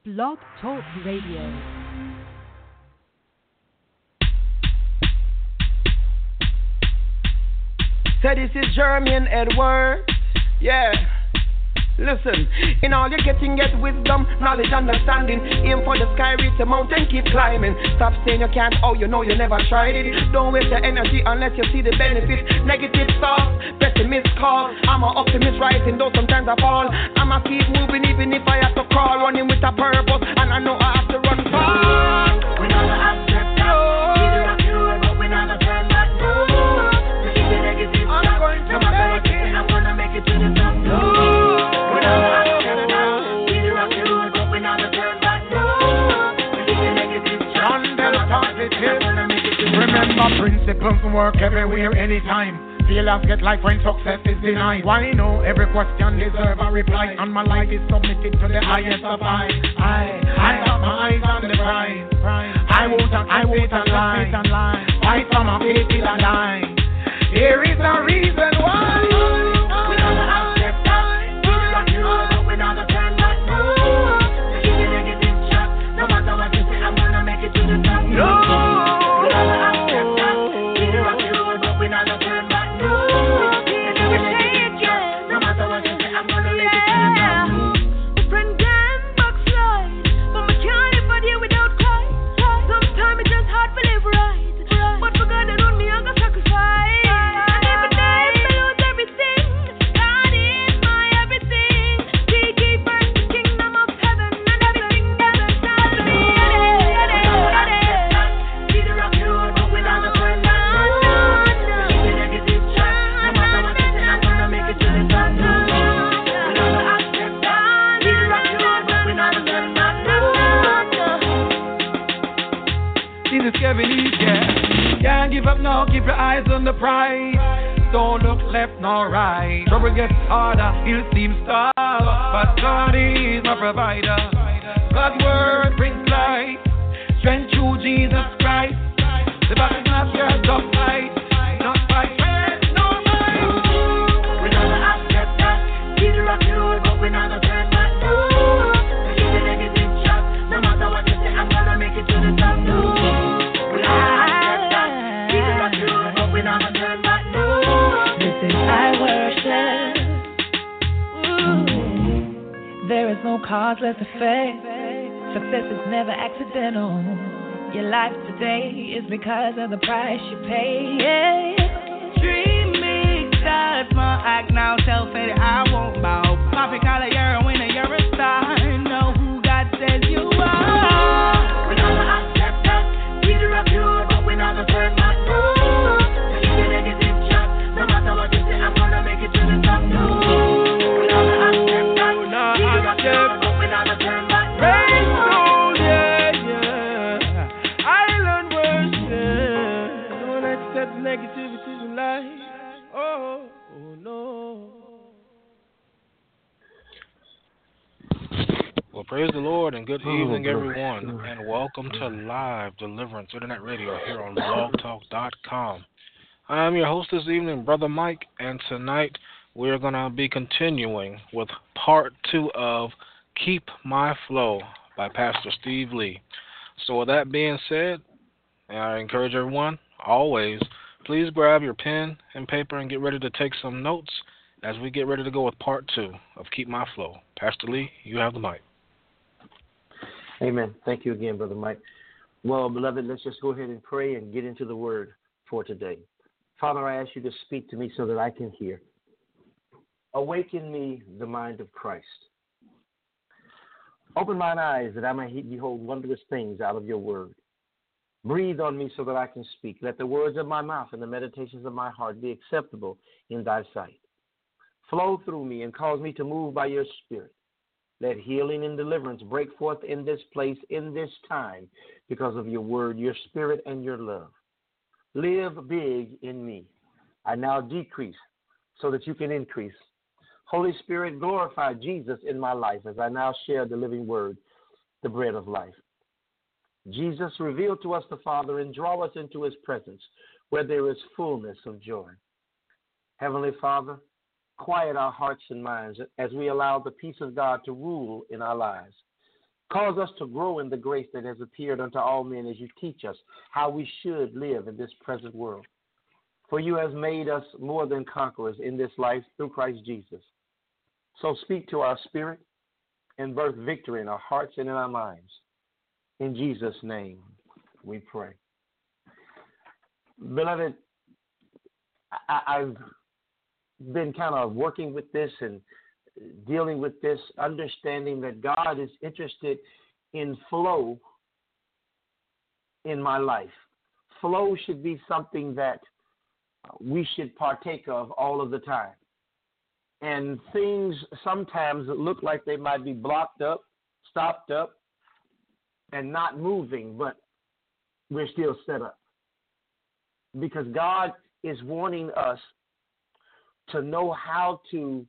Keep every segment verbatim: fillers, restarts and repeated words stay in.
Blog Talk Radio. So this is Jermaine Edward. Yeah. Listen, in all you're getting, get wisdom, knowledge, understanding. Aim for the sky, reach the mountain, keep climbing. Stop saying you can't, oh, you know you never tried it. Don't waste your energy unless you see the benefit. Negative thoughts, pessimist call. I'm an optimist rising, though sometimes I fall. I'ma keep moving even if I have to crawl. Running with a purpose, and I know I have to run far. We never accept that. Either rock you roll, but we never turn back. No, to keep the negative thoughts. I'm going to make it. I'm gonna make it to the top. No. Remember principles work everywhere, anytime. Failures get life when success is denied. Why no? Every question deserves a reply. And my life is submitted to the highest of I. I, I got my eyes on the prize. I won't, I won't lie. Fight for my faith till I die. Here is a reason why. We never accept that. Either rock you roll, but we never turn back. No, to give you negative shot. No matter what you say, I'm gonna make it to the top. No. Can't give up now, keep your eyes on the prize. Don't look left nor right. Trouble gets harder, it seems tough, but God is my provider. God's word brings life, strength through Jesus Christ. The battle's not yours, don't fight, not fight, no fight. We never accept that. Either rock you roll, but we never turn back. No, to give the negative shot. No matter what you say, I'm gonna make it to the top. No. I worship. Ooh. There is no cause left to fake. Success is never accidental. Your life today is because of the price you pay. Yeah. Dream big, that's my act now. Self-faded, I won't bow. Poppy collar, you're a winner, you're a star. Know who God says you are. We never accept that. We the rock you, but we never turn back. No. Negativity in life. Oh, oh no. Well, praise the Lord and good evening, everyone, and welcome to Live Deliverance Internet Radio here on blog talk dot com. I am your host this evening, Brother Mike, and tonight we're going to be continuing with part two of Keep My Flow by Pastor Steve Lee. So with that being said, I encourage everyone, always, please grab your pen and paper and get ready to take some notes as we get ready to go with part two of Keep My Flow. Pastor Lee, you have the mic. Amen. Thank you again, Brother Mike. Well, beloved, let's just go ahead and pray and get into the word for today. Father, I ask you to speak to me so that I can hear. Awaken me the mind of Christ. Open mine eyes that I may behold wondrous things out of your word. Breathe on me so that I can speak. Let the words of my mouth and the meditations of my heart be acceptable in thy sight. Flow through me and cause me to move by your spirit. Let healing and deliverance break forth in this place, in this time, because of your word, your spirit, and your love. Live big in me. I now decrease so that you can increase. Holy Spirit, glorify Jesus in my life as I now share the living word, the bread of life. Jesus, reveal to us the Father and draw us into his presence where there is fullness of joy. Heavenly Father, quiet our hearts and minds as we allow the peace of God to rule in our lives. Cause us to grow in the grace that has appeared unto all men as you teach us how we should live in this present world. For you have made us more than conquerors in this life through Christ Jesus. So speak to our spirit and birth victory in our hearts and in our minds. In Jesus' name we pray. Beloved, I, I've been kind of working with this and dealing with this, understanding that God is interested in flow in my life. Flow should be something that we should partake of all of the time. And things sometimes look like they might be blocked up, stopped up, and not moving, but we're still set up. Because God is wanting us to know how to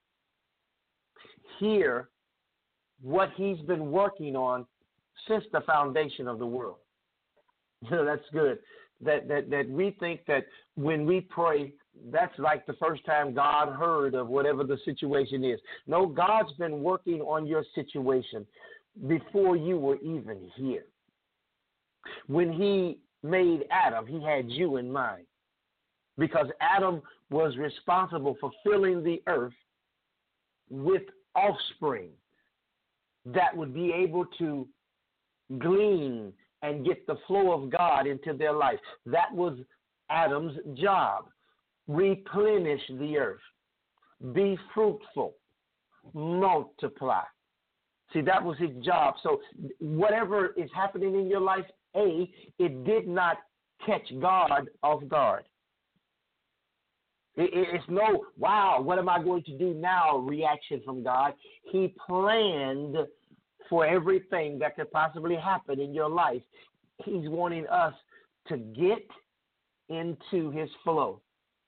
hear what he's been working on since the foundation of the world. So that's good. That, that that we think that when we pray, that's like the first time God heard of whatever the situation is. No, God's been working on your situation before you were even here. When he made Adam, he had you in mind, because Adam was responsible for filling the earth with offspring that would be able to glean and get the flow of God into their life. That was Adam's job. Replenish the earth. Be fruitful. Multiply. See, that was his job. So whatever is happening in your life, A, it did not catch God off guard. It, it, it's no, wow, what am I going to do now reaction from God. He planned for everything that could possibly happen in your life. He's wanting us to get into his flow.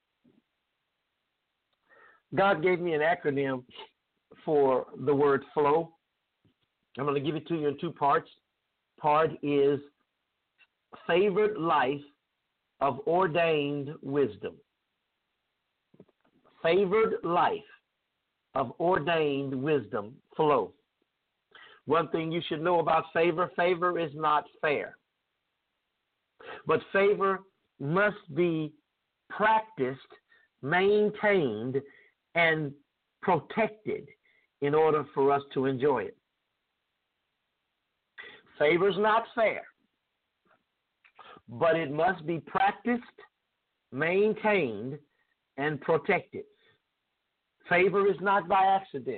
God gave me an acronym for the word flow. I'm going to give it to you in two parts. Part is favored life of ordained wisdom. Favored life of ordained wisdom, flow. One thing you should know about favor, favor is not fair. But favor must be practiced, maintained, and protected in order for us to enjoy it. Favor is not fair, but it must be practiced, maintained, and protected. Favor is not by accident.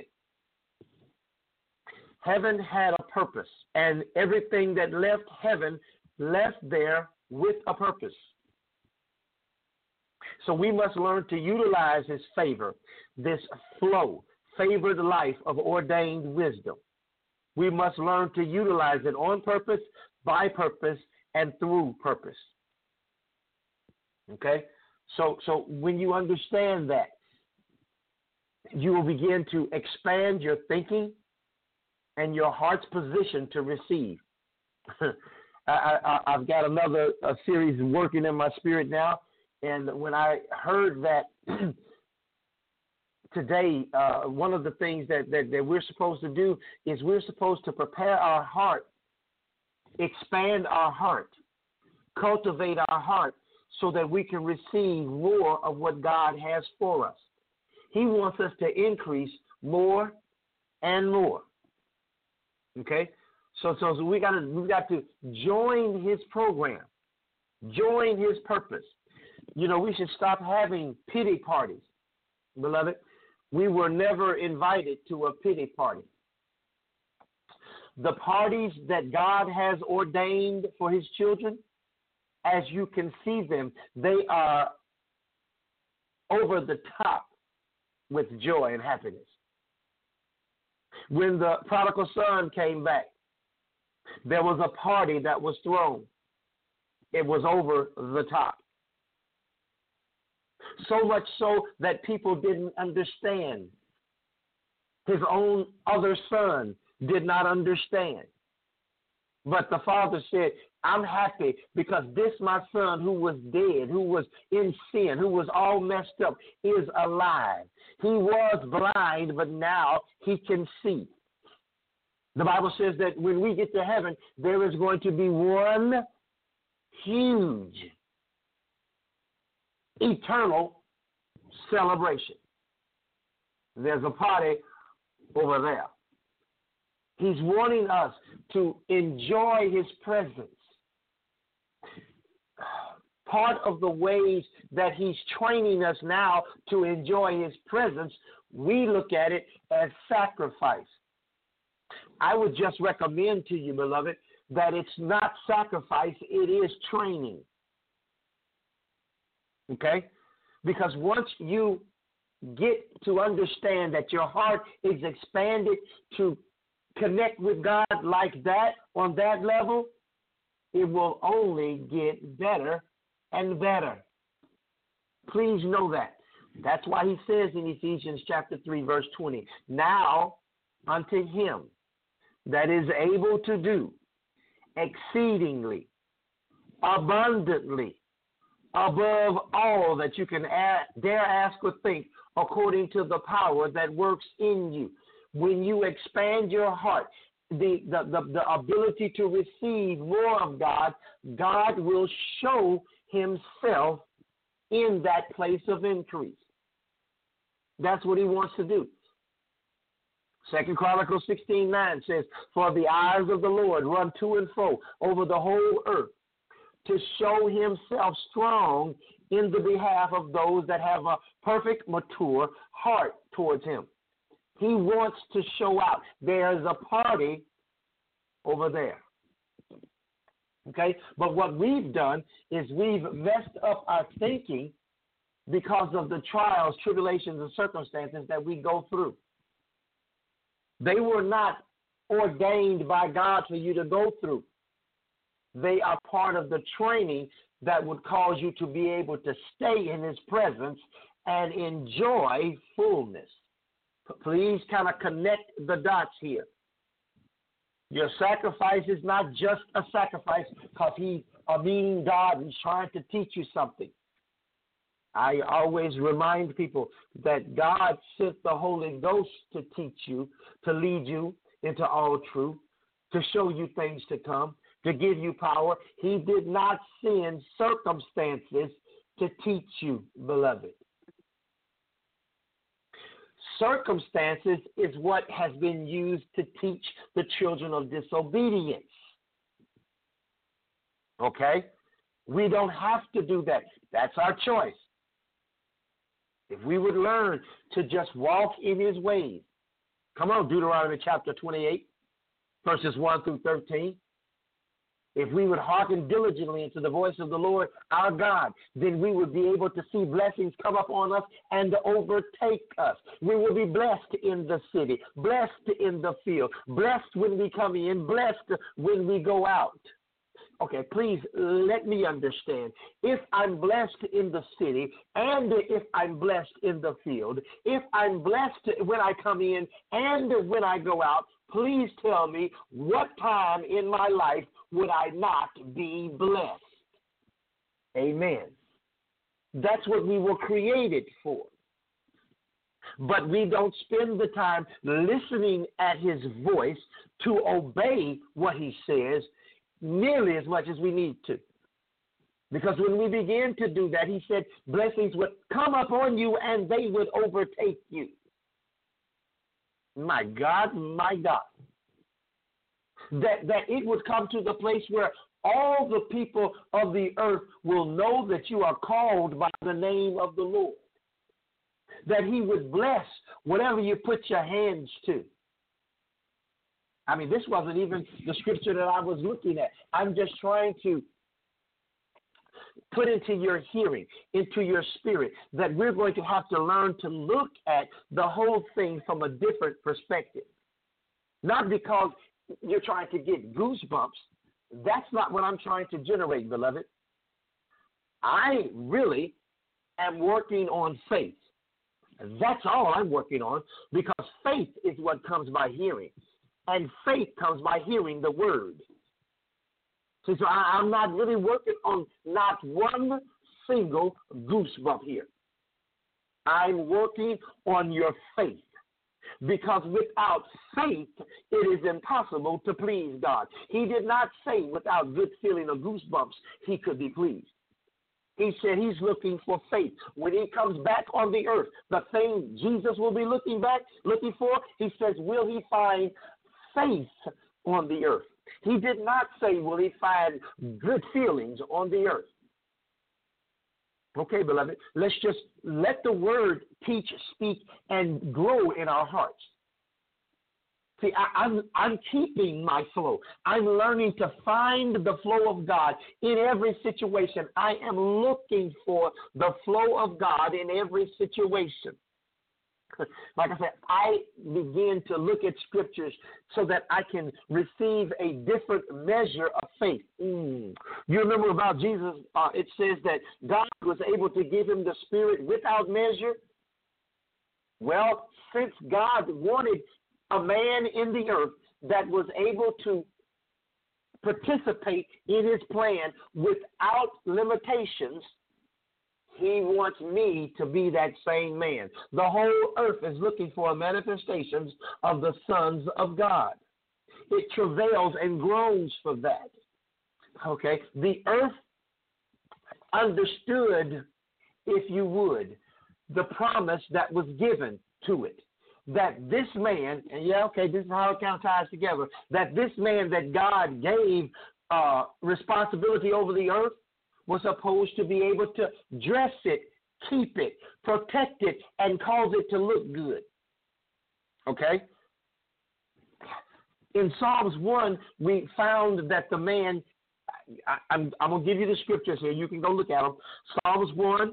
Heaven had a purpose, and everything that left heaven left there with a purpose. So we must learn to utilize his favor, this flow, favored life of ordained wisdom. We must learn to utilize it on purpose, by purpose, and through purpose. Okay? So, so when you understand that, you will begin to expand your thinking and your heart's position to receive. I, I, I've got another a series working in my spirit now, and when I heard that today, uh, one of the things that, that, that we're supposed to do is we're supposed to prepare our heart, expand our heart, cultivate our heart so that we can receive more of what God has for us. He wants us to increase more and more. Okay? So so, so we got to we got to join his program, join his purpose. You know, we should stop having pity parties, beloved. We were never invited to a pity party. The parties that God has ordained for his children, as you can see them, they are over the top with joy and happiness. When the prodigal son came back, there was a party that was thrown. It was over the top. So much so that people didn't understand. His own other son did not understand. But the father said, I'm happy because this my son who was dead, who was in sin, who was all messed up, is alive. He was blind, but now he can see. The Bible says that when we get to heaven, there is going to be one huge, eternal celebration. There's a party over there. He's wanting us to enjoy his presence. Part of the ways that he's training us now to enjoy his presence, we look at it as sacrifice. I would just recommend to you, beloved, that it's not sacrifice, it is training. Okay? Because once you get to understand that your heart is expanded to connect with God like that, on that level, it will only get better and better. Please know that. That's why he says in Ephesians chapter three, verse twenty, now unto him that is able to do exceedingly, abundantly, above all that you can add, dare ask or think, according to the power that works in you. When you expand your heart, the, the, the, the ability to receive more of God, God will show himself in that place of increase. That's what he wants to do. Second Chronicles sixteen nine says, for the eyes of the Lord run to and fro over the whole earth to show himself strong in the behalf of those that have a perfect, mature heart towards him. He wants to show out. There's a party over there. Okay? But what we've done is we've messed up our thinking because of the trials, tribulations, and circumstances that we go through. They were not ordained by God for you to go through. They are part of the training that would cause you to be able to stay in his presence and enjoy fullness. Please kind of connect the dots here. Your sacrifice is not just a sacrifice because he's a meaning God and trying to teach you something. I always remind people that God sent the Holy Ghost to teach you, to lead you into all truth, to show you things to come, to give you power. He did not send circumstances to teach you, beloved. Circumstances is what has been used to teach the children of disobedience. Okay? We don't have to do that. That's our choice. If we would learn to just walk in his ways. Come on, Deuteronomy chapter twenty-eight, verses one through thirteen. If we would hearken diligently into the voice of the Lord our God, then we would be able to see blessings come up on us and overtake us. We will be blessed in the city, blessed in the field, blessed when we come in, blessed when we go out. Okay, please let me understand. If I'm blessed in the city and if I'm blessed in the field, if I'm blessed when I come in and when I go out, please tell me what time in my life would I not be blessed? Amen. That's what we were created for. But we don't spend the time listening at his voice to obey what he says nearly as much as we need to. Because when we begin to do that, he said blessings would come upon you and they would overtake you. My God, my God. That, that it would come to the place where all the people of the earth will know that you are called by the name of the Lord. That he would bless whatever you put your hands to. I mean, this wasn't even the scripture that I was looking at. I'm just trying to put into your hearing, into your spirit, that we're going to have to learn to look at the whole thing from a different perspective. Not because you're trying to get goosebumps. That's not what I'm trying to generate, beloved. I really am working on faith. That's all I'm working on, because faith is what comes by hearing. And faith comes by hearing the word. So, so I, I'm not really working on not one single goosebump here. I'm working on your faith. because without faith, it is impossible to please God. He did not say without good feeling or goosebumps, he could be pleased. He said he's looking for faith. When he comes back on the earth, the thing Jesus will be looking back, looking for, he says, will he find faith on the earth? He did not say, will he find good feelings on the earth? Okay, beloved, let's just let the word teach, speak, and grow in our hearts. See, I, I'm I'm keeping my flow. I'm learning to find the flow of God in every situation. I am looking for the flow of God in every situation. Like I said, I begin to look at scriptures so that I can receive a different measure of faith. Mm. You remember about Jesus, uh, it says that God was able to give him the Spirit without measure. Well, since God wanted a man in the earth that was able to participate in his plan without limitations, he wants me to be that same man. The whole earth is looking for manifestations of the sons of God. It travails and groans for that. Okay? The earth understood, if you would, the promise that was given to it. That this man, and yeah, okay, this is how it kind of ties together, that this man that God gave uh, responsibility over the earth was supposed to be able to dress it, keep it, protect it, and cause it to look good. Okay? In Psalms one, we found that the man, I, I'm, I'm going to give you the scriptures here. You can go look at them. Psalms one,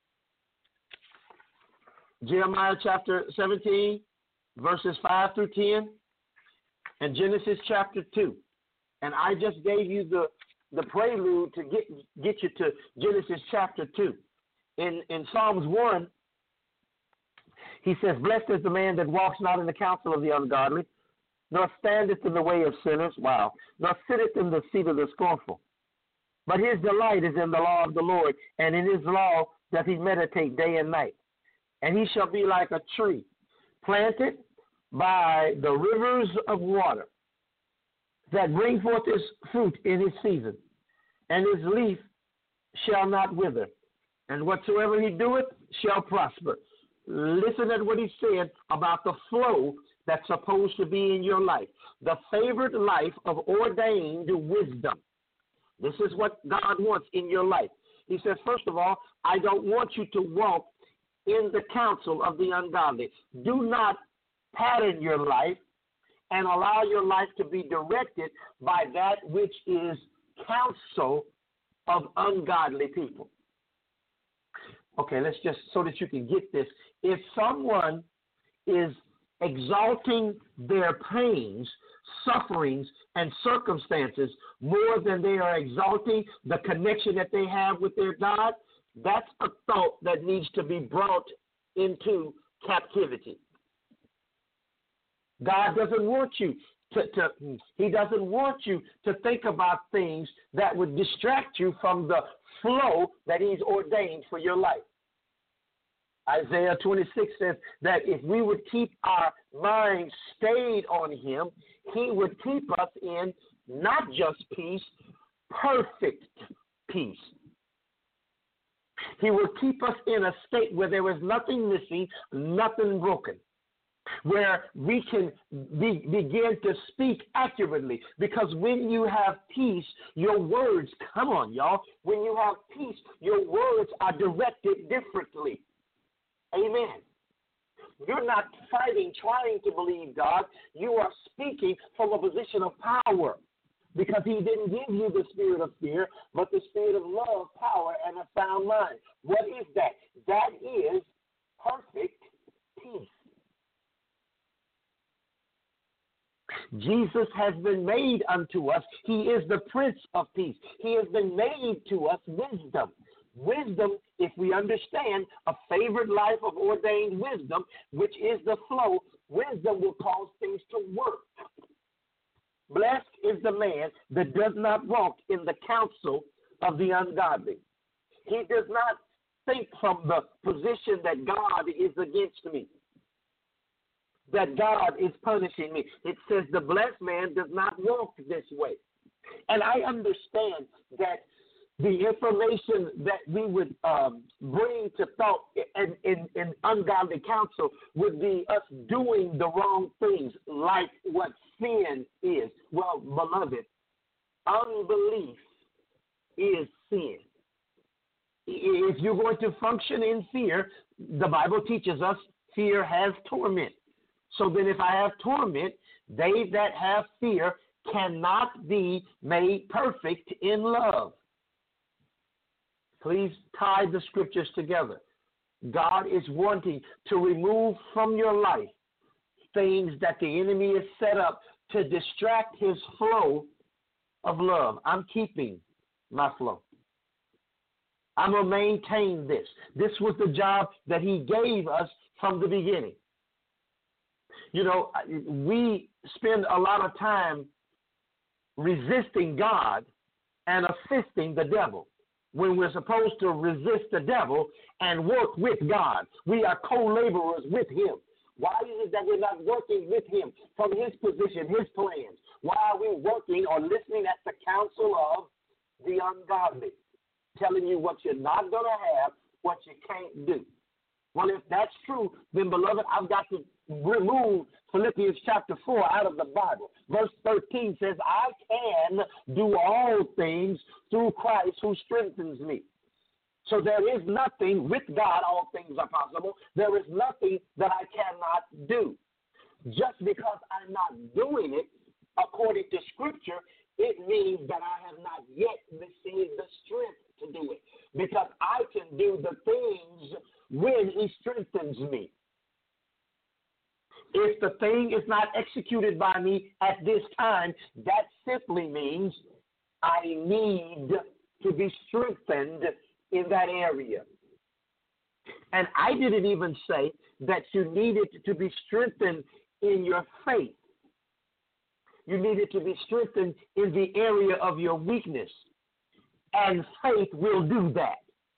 Jeremiah chapter seventeen, verses five through ten, and Genesis chapter two. And I just gave you the, the prelude to get get you to Genesis chapter two. In in Psalms one, he says, blessed is the man that walks not in the counsel of the ungodly, nor standeth in the way of sinners, wow, nor sitteth in the seat of the scornful. But his delight is in the law of the Lord, and in his law doth he meditate day and night. And he shall be like a tree planted by the rivers of water, that bring forth his fruit in his season, and his leaf shall not wither, and whatsoever he doeth shall prosper. Listen at what he said about the flow that's supposed to be in your life, the favored life of ordained wisdom. This is what God wants in your life. He says, first of all, I don't want you to walk in the counsel of the ungodly. Do not pattern your life and allow your life to be directed by that which is counsel of ungodly people. Okay, let's just, so that you can get this. If someone is exalting their pains, sufferings, and circumstances more than they are exalting the connection that they have with their God, that's a thought that needs to be brought into captivity. God doesn't want you to, to, he doesn't want you to think about things that would distract you from the flow that he's ordained for your life. Isaiah twenty-six says that if we would keep our minds stayed on him, he would keep us in not just peace, perfect peace. He will keep us in a state where there is nothing missing, nothing broken, where we can be, begin to speak accurately. Because when you have peace, your words, come on, y'all, when you have peace, your words are directed differently. Amen. You're not fighting, trying to believe God. You are speaking from a position of power. Because he didn't give you the spirit of fear, but the spirit of love, power, and a sound mind. What is that? That is perfect peace. Jesus has been made unto us. He is the Prince of Peace. He has been made to us wisdom. Wisdom, if we understand a favored life of ordained wisdom, which is the flow, wisdom will cause things to work. Blessed is the man that does not walk in the counsel of the ungodly. He does not think from the position that God is against me. that God is punishing me. It says the blessed man does not walk this way. And I understand that the information that we would um, bring to thought in, in, in ungodly counsel would be us doing the wrong things, like what sin is. Well, beloved, unbelief is sin. If you're going to function in fear, the Bible teaches us fear has torment. So then if I have torment, they that have fear cannot be made perfect in love. Please tie the scriptures together. God is wanting to remove from your life things that the enemy has set up to distract his flow of love. I'm keeping my flow. I'm going to maintain this. This was the job that he gave us from the beginning. You know, we spend a lot of time resisting God and assisting the devil, when we're supposed to resist the devil and work with God. We are co-laborers with him. Why is it that we're not working with him from his position, his plans? Why are we working or listening at the counsel of the ungodly, telling you what you're not going to have, what you can't do? Well, if that's true, then, beloved, I've got to remove Philippians chapter four out of the Bible. Verse thirteen says, I can do all things through Christ who strengthens me. So there is nothing with God, all things are possible. There is nothing that I cannot do. Just because I'm not doing it according to Scripture, it means that I have not yet received the strength to do it. Because I can do the things when he strengthens me. If the thing is not executed by me at this time, that simply means I need to be strengthened in that area. And I didn't even say that you needed to be strengthened in your faith. You needed to be strengthened in the area of your weakness. And faith will do that.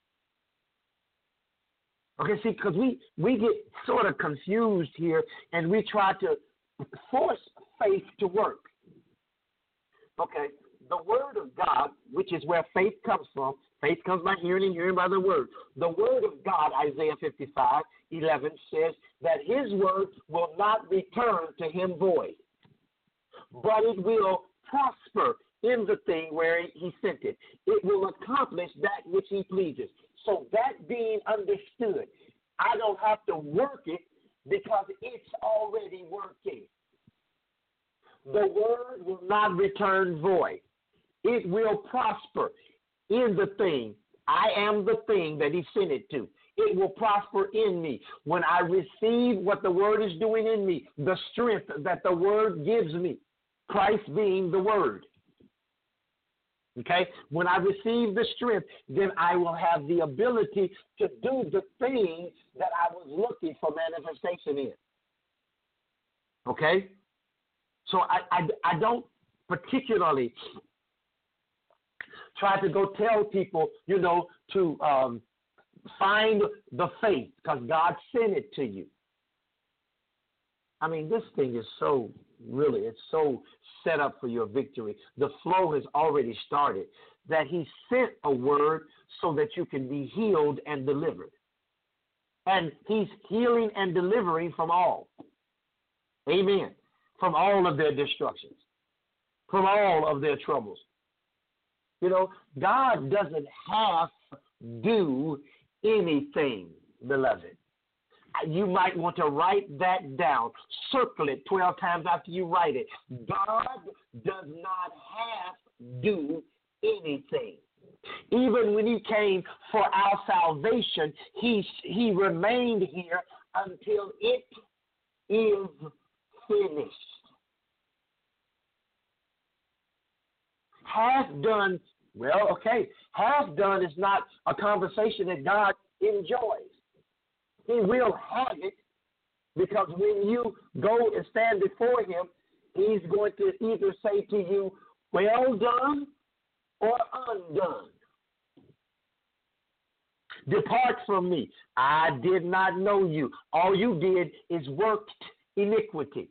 Okay, see, because we, we get sort of confused here, and we try to force faith to work. Okay, the Word of God, which is where faith comes from, faith comes by hearing and hearing by the Word. The Word of God, Isaiah fifty-five eleven, says that His Word will not return to Him void, but it will prosper in the thing where He sent it. It will accomplish that which He pleases. So that being understood, I don't have to work it because it's already working. The word will not return void. It will prosper in the thing. I am the thing that he sent it to. It will prosper in me. When I receive what the word is doing in me, the strength that the word gives me, Christ being the word. Okay? When I receive the strength, then I will have the ability to do the thing that I was looking for manifestation in. Okay? So I, I, I don't particularly try to go tell people, you know, to um, find the faith because God sent it to you. I mean, this thing is so, really, it's so set up for your victory. The flow has already started, that he sent a word so that you can be healed and delivered. And he's healing and delivering from all. Amen. From all of their destructions, from all of their troubles. You know, God doesn't have to do anything, beloved. You might want to write that down. Circle it twelve times after you write it. God does not have to do anything. Even when he came for our salvation, he, he remained here until it is finished. Half done, well, okay, half done is not a conversation that God enjoys. He will have it because when you go and stand before him, he's going to either say to you, well done or undone. Depart from me. I did not know you. All you did is worked iniquity.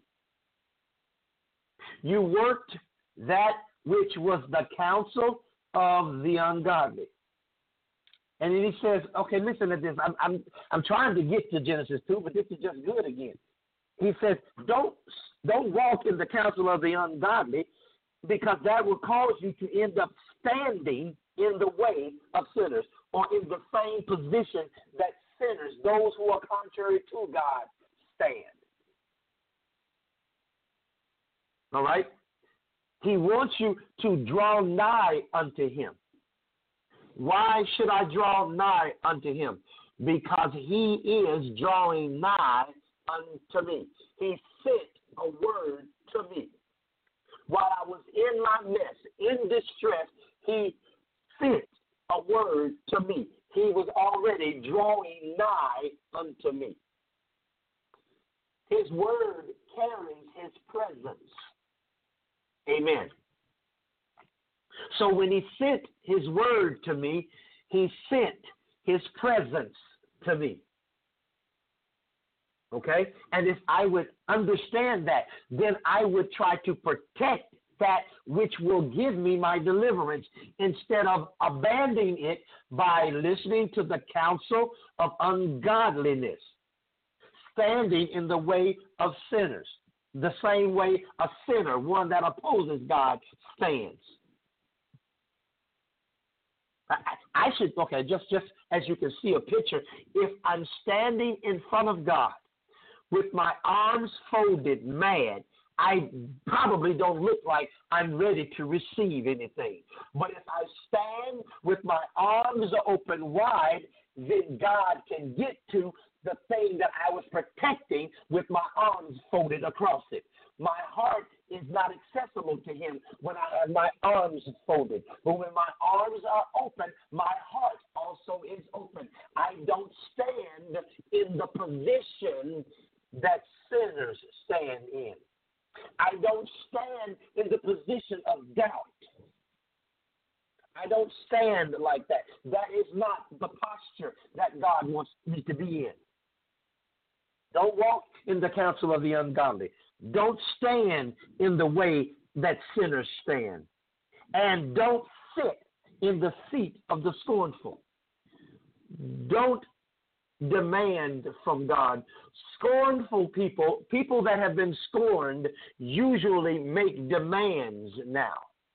You worked that which was the counsel of the ungodly. And then he says, okay, listen to this. I'm, I'm, I'm trying to get to Genesis two, but this is just good again. He says, don't, don't walk in the counsel of the ungodly, because that will cause you to end up standing in the way of sinners, or in the same position that sinners, those who are contrary to God, stand. All right? He wants you to draw nigh unto him. Why should I draw nigh unto him? Because he is drawing nigh unto me. He sent a word to me. While I was in my mess, in distress, he sent a word to me. He was already drawing nigh unto me. His word carries his presence. Amen. So when he sent his word to me, he sent his presence to me. Okay? And if I would understand that, then I would try to protect that which will give me my deliverance, instead of abandoning it by listening to the counsel of ungodliness, standing in the way of sinners, the same way a sinner, one that opposes God, stands. I, I should, okay, just, just as you can see a picture, if I'm standing in front of God with my arms folded, mad, I probably don't look like I'm ready to receive anything. But if I stand with my arms open wide, then God can get to the thing that I was protecting with my arms folded across it. My heart is not accessible to him when I have my arms folded. But when my arms are open, my heart also is open. I don't stand in the position that sinners stand in. I don't stand in the position of doubt. I don't stand like that. That is not the posture that God wants me to be in. Don't walk in the counsel of the ungodly. Don't stand in the way that sinners stand. And don't sit in the seat of the scornful. Don't demand from God. Scornful people, people that have been scorned, usually make demands now.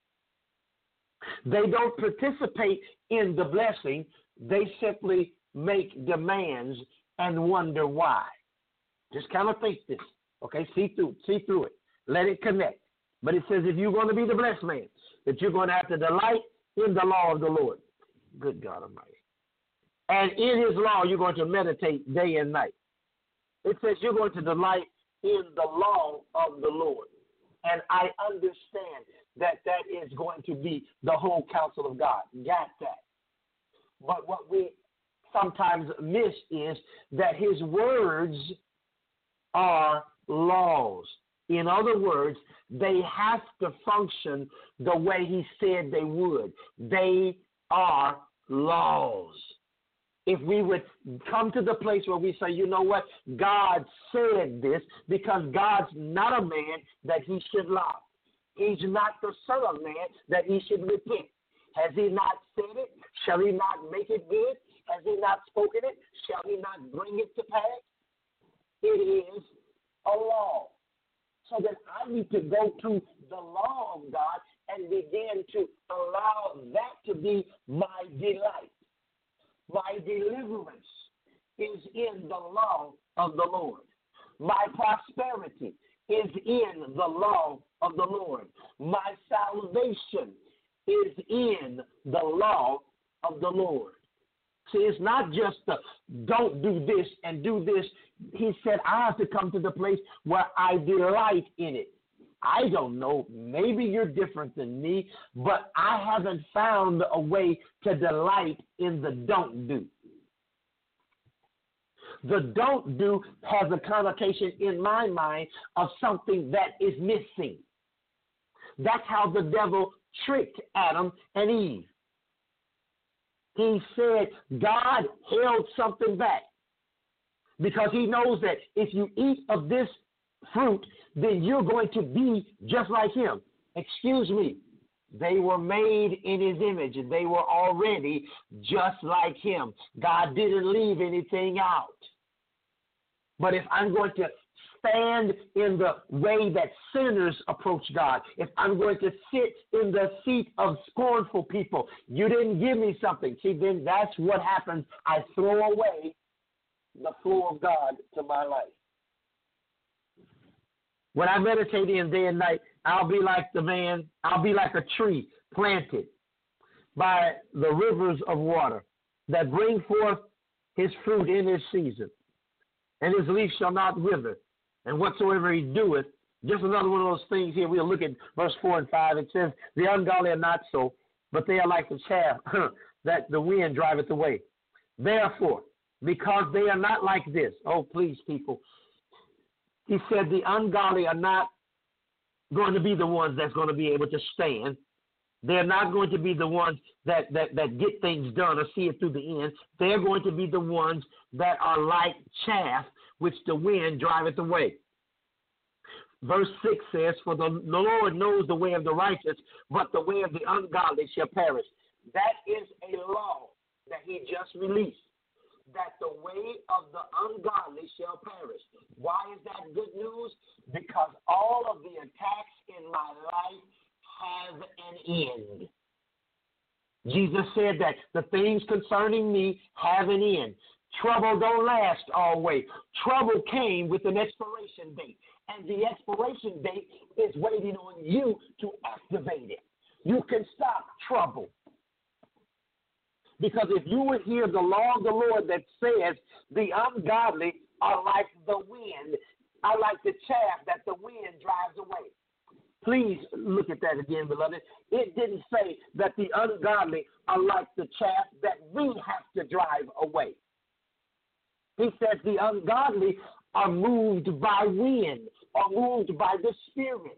They don't participate in the blessing. They simply make demands and wonder why. Just kind of think this, okay? See through, see through it. Let it connect. But it says if you're going to be the blessed man, that you're going to have to delight in the law of the Lord. Good God Almighty. And in his law, you're going to meditate day and night. It says you're going to delight in the law of the Lord. And I understand that that is going to be the whole counsel of God. Got that. But what we sometimes miss is that his words are laws. In other words, they have to function the way he said they would. They are laws. If we would come to the place where we say, you know what, God said this, because God's not a man that he should lie. He's not the son of man that he should repent. Has he not said it? Shall he not make it good? Has he not spoken it? Shall he not bring it to pass? It is a law. So that I need to go to the law of God and begin to allow that to be my delight. My deliverance is in the law of the Lord. My prosperity is in the law of the Lord. My salvation is in the law of the Lord. See, it's not just the don't do this and do this. He said I have to come to the place where I delight in it. I don't know, maybe you're different than me, but I haven't found a way to delight in the don't do. The don't do has a connotation in my mind of something that is missing. That's how the devil tricked Adam and Eve. He said God held something back because he knows that if you eat of this fruit, then you're going to be just like him. Excuse me. They were made in his image, and they were already just like him. God didn't leave anything out. But if I'm going to stand in the way that sinners approach God, if I'm going to sit in the seat of scornful people, you didn't give me something. See, then that's what happens. I throw away the flow of God to my life. When I meditate in day and night, I'll be like the man, I'll be like a tree planted by the rivers of water that bring forth his fruit in his season, and his leaf shall not wither, and whatsoever he doeth. Just another one of those things here. We'll look at verse four and five. It says, the ungodly are not so, but they are like the chaff that the wind driveth away. Therefore, because they are not like this, oh, please, people, he said the ungodly are not going to be the ones that's going to be able to stand. They're not going to be the ones that, that, that get things done or see it through the end. They're going to be the ones that are like chaff, which the wind driveth away. Verse six says, for the, the Lord knows the way of the righteous, but the way of the ungodly shall perish. That is a law that he just released, that the way of the ungodly shall perish. Why is that good news? Because all of the attacks in my life have an end. Jesus said that the things concerning me have an end. Trouble don't last always. Trouble came with an expiration date, and the expiration date is waiting on you to activate it. You can stop trouble. Because if you would hear the law of the Lord that says the ungodly are like the wind, are like the chaff that the wind drives away. Please look at that again, beloved. It didn't say that the ungodly are like the chaff that we have to drive away. He says the ungodly are moved by wind, are moved by the Spirit.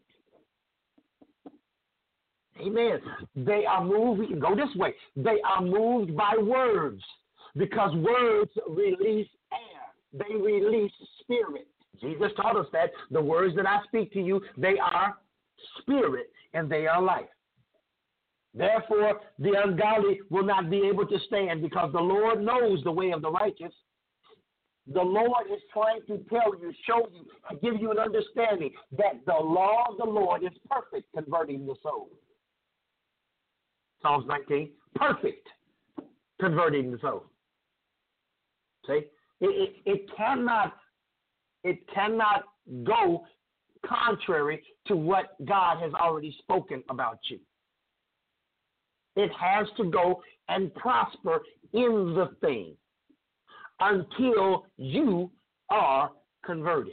Amen. They are moved, go this way. They are moved by words, because words release air. They release spirit. Jesus taught us that the words that I speak to you, they are spirit and they are life. Therefore, the ungodly will not be able to stand, because the Lord knows the way of the righteous. The Lord is trying to tell you, show you, and give you an understanding that the law of the Lord is perfect, converting the soul. Psalms nineteen, perfect, converting the soul. See, it, it, it cannot, it cannot go contrary to what God has already spoken about you. It has to go and prosper in the thing until you are converted.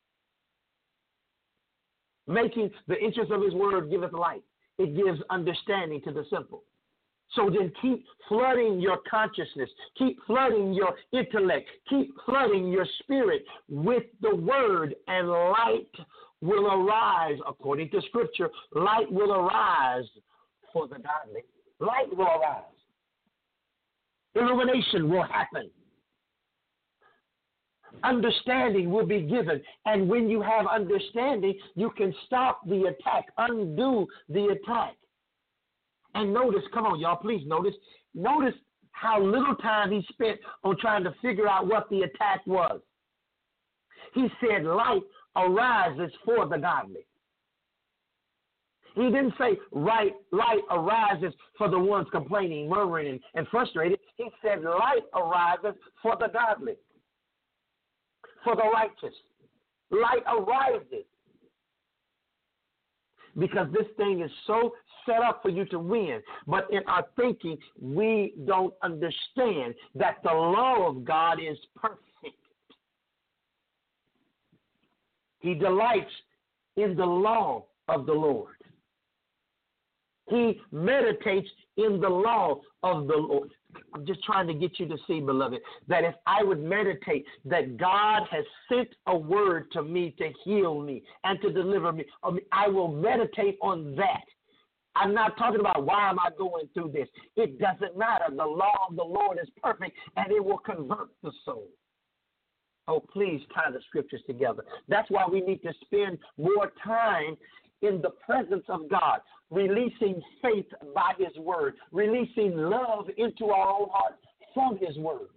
Making the interest of his word giveth light. It gives understanding to the simple. So then keep flooding your consciousness. Keep flooding your intellect. Keep flooding your spirit with the word, and light will arise. According to Scripture, light will arise for the godly. Light will arise. Illumination will happen. Understanding will be given. And when you have understanding, you can stop the attack, undo the attack. And notice, come on, y'all, please notice, notice how little time he spent on trying to figure out what the attack was. He said, light arises for the godly. He didn't say right, light arises for the ones complaining, murmuring, and, and frustrated. He said light arises for the godly, for the righteous. Light arises. Because this thing is so set up for you to win. But in our thinking, we don't understand that the law of God is perfect. He delights in the law of the Lord. He meditates in the law of the Lord. I'm just trying to get you to see, beloved, that if I would meditate that God has sent a word to me to heal me and to deliver me, I will meditate on that. I'm not talking about why am I going through this. It doesn't matter. The law of the Lord is perfect, and it will convert the soul. Oh, please tie the scriptures together. That's why we need to spend more time in the presence of God, releasing faith by his word, releasing love into our own heart from his word.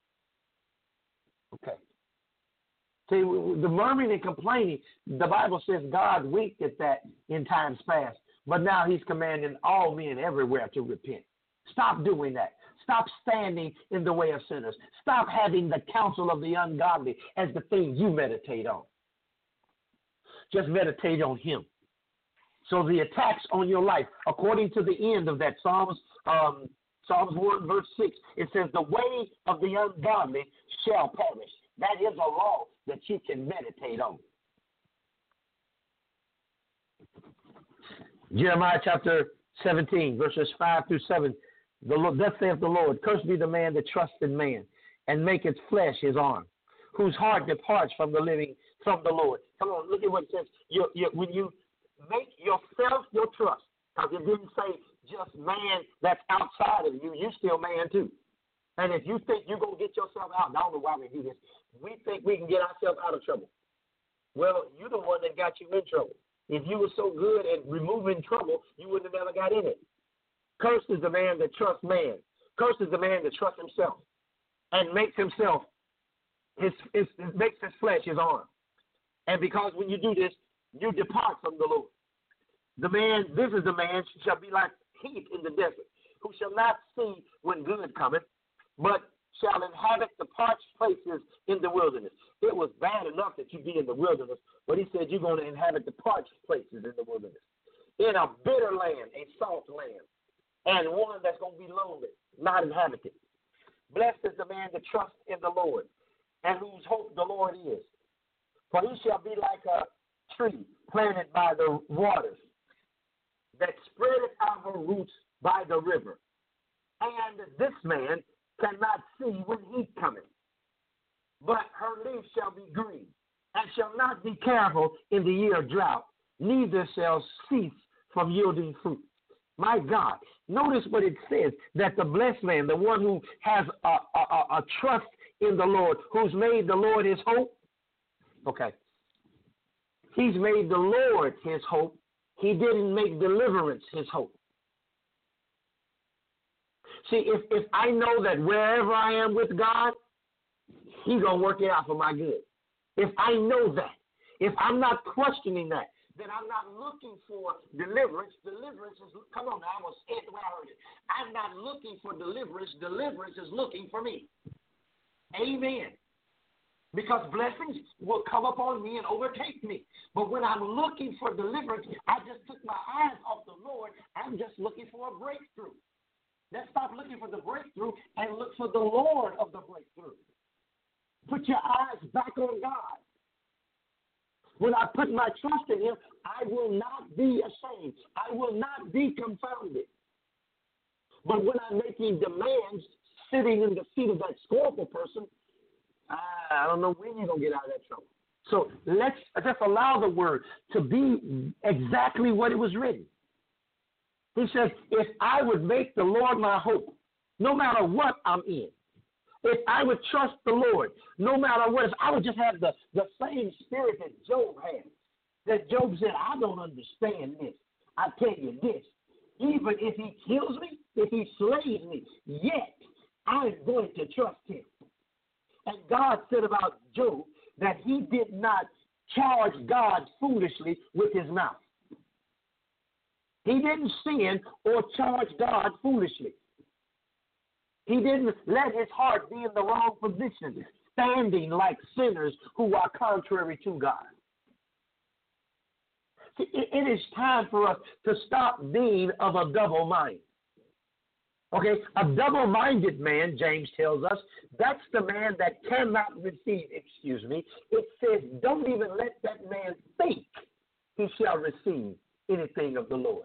Okay. See, the murmuring and complaining, the Bible says God winked at that in times past, but now he's commanding all men everywhere to repent. Stop doing that. Stop standing in the way of sinners. Stop having the counsel of the ungodly as the thing you meditate on. Just meditate on him. So the attacks on your life, according to the end of that Psalms, um, Psalms one, verse six, it says, the way of the ungodly shall perish. That is a law that you can meditate on. Jeremiah chapter seventeen, verses five through seven. The Lord, thus saith the Lord, cursed be the man that trusts in man, and maketh flesh his arm, whose heart departs from the living, from the Lord. Come on, look at what it says. You, you, when you make yourself your trust, because it didn't say just man that's outside of you, you still man too. And if you think you're going to get yourself out, I don't know why we do this, we think we can get ourselves out of trouble. Well, you're the one that got you in trouble. If you were so good at removing trouble, you wouldn't have never got in it. Cursed is the man that trusts man. Cursed is the man that trusts himself and makes himself, his, his, makes his flesh his arm. And because when you do this, you depart from the Lord. The man, this is the man, shall be like heat in the desert, who shall not see when good cometh, but shall inhabit the parched places in the wilderness. It was bad enough that you be in the wilderness, but he said you're going to inhabit the parched places in the wilderness. In a bitter land, a salt land, and one that's going to be lonely, not inhabited. Blessed is the man that trusts in the Lord, and whose hope the Lord is. For he shall be like a tree planted by the waters, that spreadeth out her roots by the river. And this man cannot see when heat cometh, but her leaf shall be green, and shall not be careful in the year of drought, neither shall cease from yielding fruit. My God, notice what it says, that the blessed man, the one who has a, a, a trust in the Lord, who's made the Lord his hope. Okay. He's made the Lord his hope. He didn't make deliverance his hope. See, if, if I know that wherever I am with God, he's going to work it out for my good. If I know that, if I'm not questioning that, then I'm not looking for deliverance. Deliverance is, come on now, I was scared the way I heard it. I'm not looking for deliverance. Deliverance is looking for me. Amen. Because blessings will come upon me and overtake me. But when I'm looking for deliverance, I just took my eyes off the Lord. I'm just looking for a breakthrough. Let's stop looking for the breakthrough and look for the Lord of the breakthrough. Put your eyes back on God. When I put my trust in him, I will not be ashamed. I will not be confounded. But when I'm making demands, sitting in the seat of that scornful person, I don't know when you're going to get out of that trouble. So let's just allow the word to be exactly what it was written. He says, if I would make the Lord my hope, no matter what I'm in, if I would trust the Lord, no matter what, if I would just have the, the same spirit that Job had, that Job said, I don't understand this. I tell you this, even if he kills me, if he slays me, yet I'm going to trust him. And God said about Job that he did not charge God foolishly with his mouth. He didn't sin or charge God foolishly. He didn't let his heart be in the wrong position, standing like sinners who are contrary to God. See, it, it is time for us to stop being of a double mind. Okay, a double-minded man, James tells us, that's the man that cannot receive, excuse me. It says, don't even let that man think he shall receive anything of the Lord.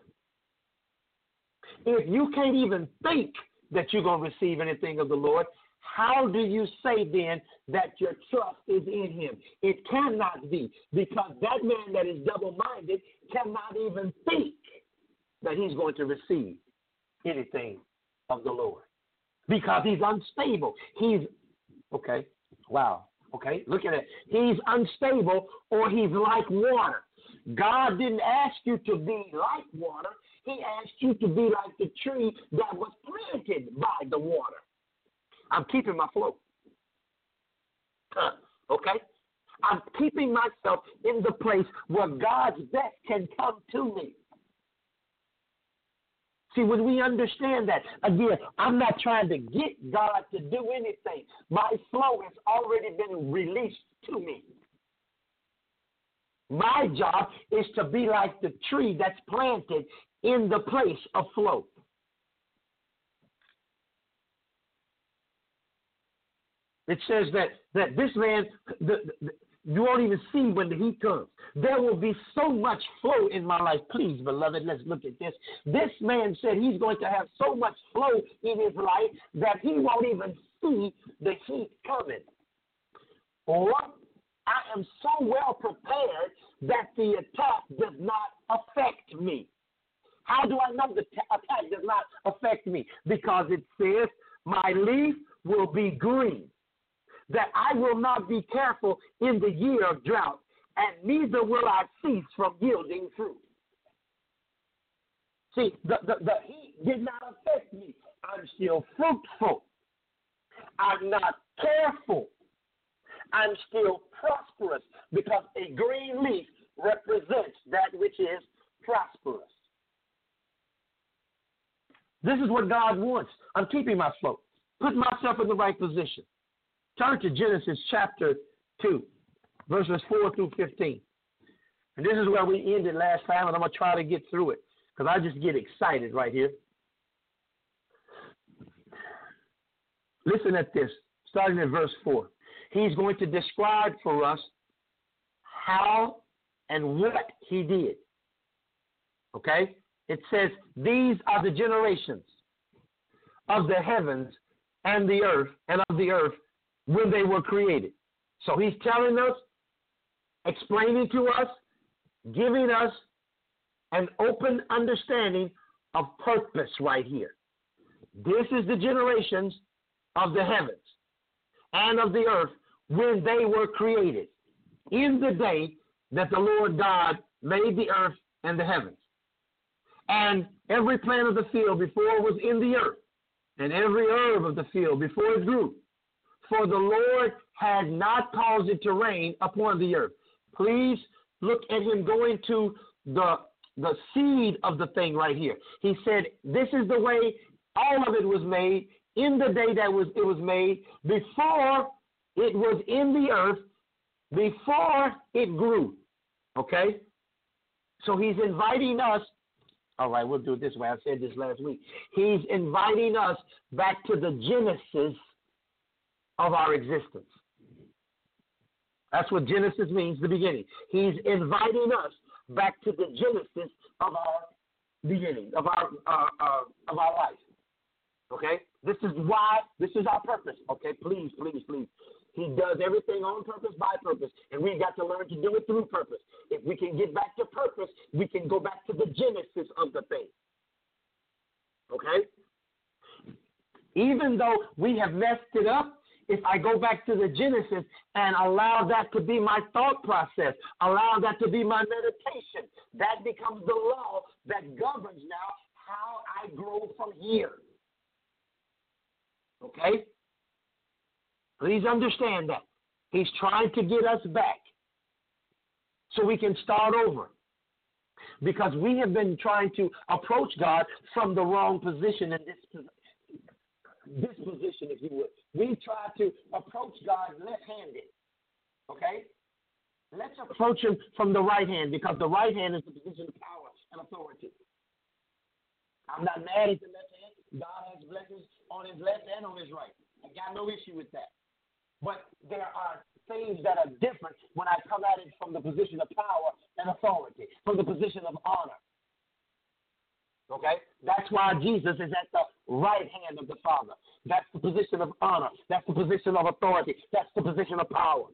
If you can't even think that you're going to receive anything of the Lord, how do you say then that your trust is in him? It cannot be, because that man that is double-minded cannot even think that he's going to receive anything of the Lord, because he's unstable. He's, okay, wow, Okay, look at it. He's unstable or he's like water. God didn't ask you to be like water. He asked you to be like the tree that was planted by the water. I'm keeping my flow. Uh, okay? I'm keeping myself in the place where God's best can come to me. See, when we understand that, again, I'm not trying to get God to do anything. My flow has already been released to me. My job is to be like the tree that's planted in the place of flow. It says that, that this man, the, the, you won't even see when the heat comes. There will be so much flow in my life. Please, beloved, let's look at this. This man said he's going to have so much flow in his life that he won't even see the heat coming. Or I am so well prepared that the attack does not affect me. How do I know the t- attack does not affect me? Because it says, my leaf will be green, that I will not be careful in the year of drought, and neither will I cease from yielding fruit. See, the, the, the heat did not affect me. I'm still fruitful. I'm not careful. I'm still prosperous because a green leaf represents that which is prosperous. This is what God wants. I'm keeping my flow. Put myself in the right position. Turn to Genesis chapter two, verses four through fifteen. And this is where we ended last time, and I'm going to try to get through it because I just get excited right here. Listen at this, starting at verse four. He's going to describe for us how and what he did. Okay? It says, these are the generations of the heavens and the earth, and of the earth when they were created. So he's telling us, explaining to us, giving us an open understanding of purpose right here. This is the generations of the heavens and of the earth when they were created, in the day that the Lord God made the earth and the heavens. And every plant of the field before was in the earth, and every herb of the field before it grew. For the Lord had not caused it to rain upon the earth. Please look at him going to the, the seed of the thing right here. He said, this is the way all of it was made in the day that was it was made, before it was in the earth, before it grew. Okay? So he's inviting us. All right, we'll do it this way. I said this last week. He's inviting us back to the genesis of our existence. That's what Genesis means, the beginning. He's inviting us back to the genesis of our beginning, of our uh, uh, of our life. Okay? This is why, this is our purpose. Okay? Please, please, please. He does everything on purpose, by purpose, and we've got to learn to do it through purpose. If we can get back to purpose, we can go back to the genesis of the thing. Okay? Even though we have messed it up, if I go back to the genesis and allow that to be my thought process, allow that to be my meditation, that becomes the law that governs now how I grow from here. Okay? Please understand that. He's trying to get us back so we can start over. Because we have been trying to approach God from the wrong position in this, this position, if you would. We try to approach God left-handed. Okay? Let's approach him from the right hand, because the right hand is the position of power and authority. I'm not mad at the left hand. God has blessings on his left and on his right. I got no issue with that. But there are things that are different when I come at it from the position of power and authority, from the position of honor. Okay? That's why Jesus is at the right hand of the Father. That's the position of honor. That's the position of authority. That's the position of power.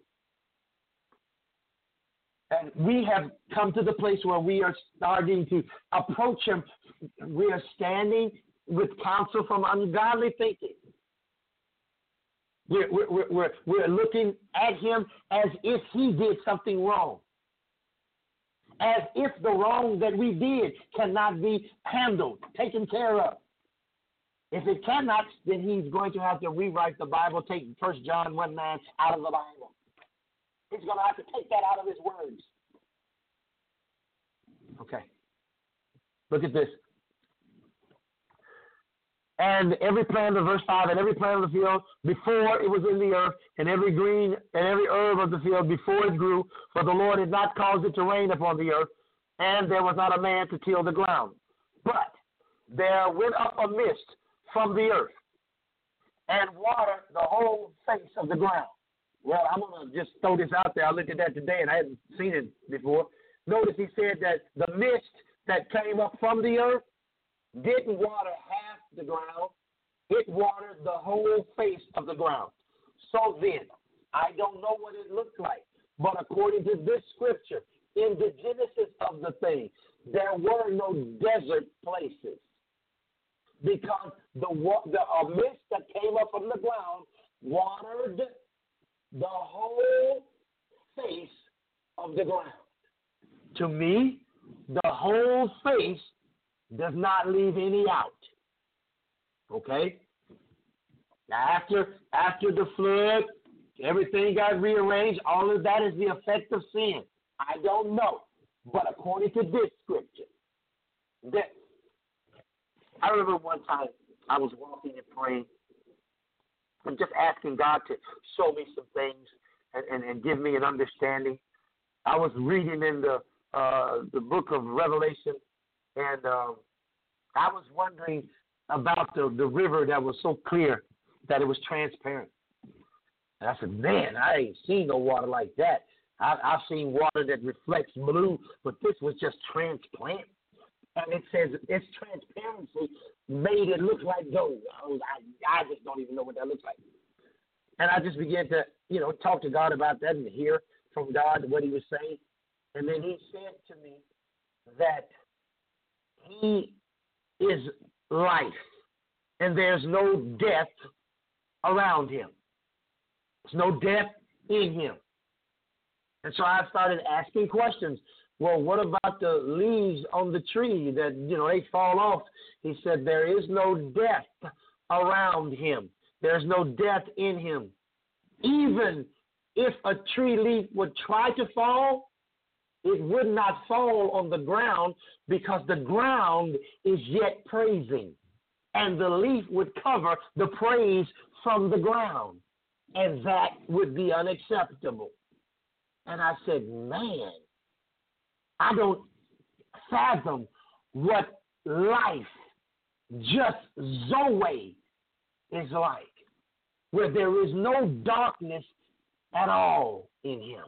And we have come to the place where we are starting to approach him. We are standing with counsel from ungodly thinking. We're, we're, we're, we're looking at him as if he did something wrong. As if the wrong that we did cannot be handled, taken care of. If it cannot, then he's going to have to rewrite the Bible, take First John one nine out of the Bible. He's going to have to take that out of his words. Okay. Look at this. And every plant of verse five, and every plant of the field before it was in the earth, and every green and every herb of the field before it grew, for the Lord had not caused it to rain upon the earth, and there was not a man to till the ground. But there went up a mist from the earth, and watered the whole face of the ground. Well, I'm going to just throw this out there. I looked at that today, and I hadn't seen it before. Notice he said that the mist that came up from the earth didn't water half the ground. It watered the whole face of the ground. So then, I don't know what it looked like, but according to this scripture, in the genesis of the thing, there were no desert places. Because the, the a mist that came up from the ground watered the whole face of the ground. To me, the whole face does not leave any out. Okay? Now, after, after the flood, everything got rearranged. All of that is the effect of sin. I don't know. But according to this scripture, that I remember one time I was walking and praying and just asking God to show me some things and, and, and give me an understanding. I was reading in the uh, the book of Revelation, and um, I was wondering about the, the river that was so clear that it was transparent. And I said, man, I ain't seen no water like that. I, I've seen water that reflects blue, but this was just transparent. And it says its transparency made it look like gold. I, was, I, I just don't even know what that looks like. And I just began to, you know, talk to God about that and hear from God what he was saying. And then he said to me that he is life, and there's no death around him. There's no death in him. And so I started asking questions. Well, what about the leaves on the tree that, you know, they fall off? He said, there is no death around him. There's no death in him. Even if a tree leaf would try to fall, it would not fall on the ground because the ground is yet praising. And the leaf would cover the praise from the ground. And that would be unacceptable. And I said, man, I don't fathom what life, just Zoe, is like, where there is no darkness at all in him.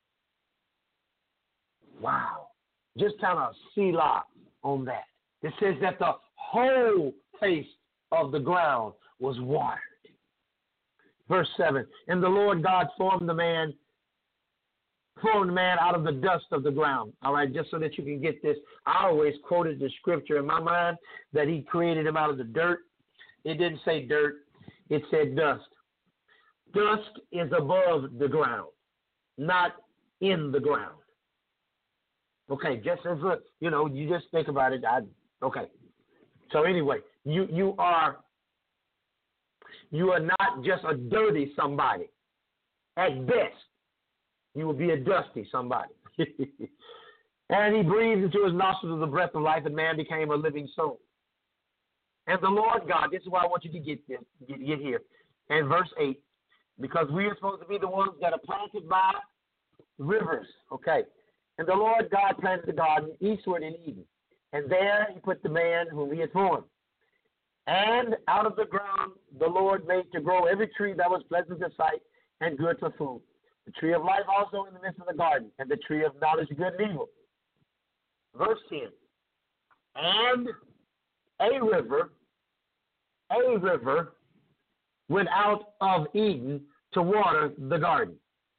Wow. Just kind of Selah on that. It says that the whole face of the ground was watered. Verse seven, and the Lord God formed the man, formed man out of the dust of the ground. All right, just so that you can get this, I always quoted the scripture in my mind that he created him out of the dirt. It didn't say dirt. It said dust. Dust is above the ground, not in the ground. Okay, just as a, you know, you just think about it. I, okay. So anyway, you you are you are not just a dirty somebody. At best, you will be a dusty somebody. And he breathed into his nostrils the breath of life, and man became a living soul. And the Lord God, this is why I want you to get this, get, get here. And verse eight, because we are supposed to be the ones that are planted by rivers. Okay. And the Lord God planted the garden eastward in Eden. And there he put the man whom he had formed. And out of the ground the Lord made to grow every tree that was pleasant to sight and good for food. The tree of life also in the midst of the garden, and the tree of knowledge of good and evil. Verse ten. And a river, a river went out of Eden to water the garden.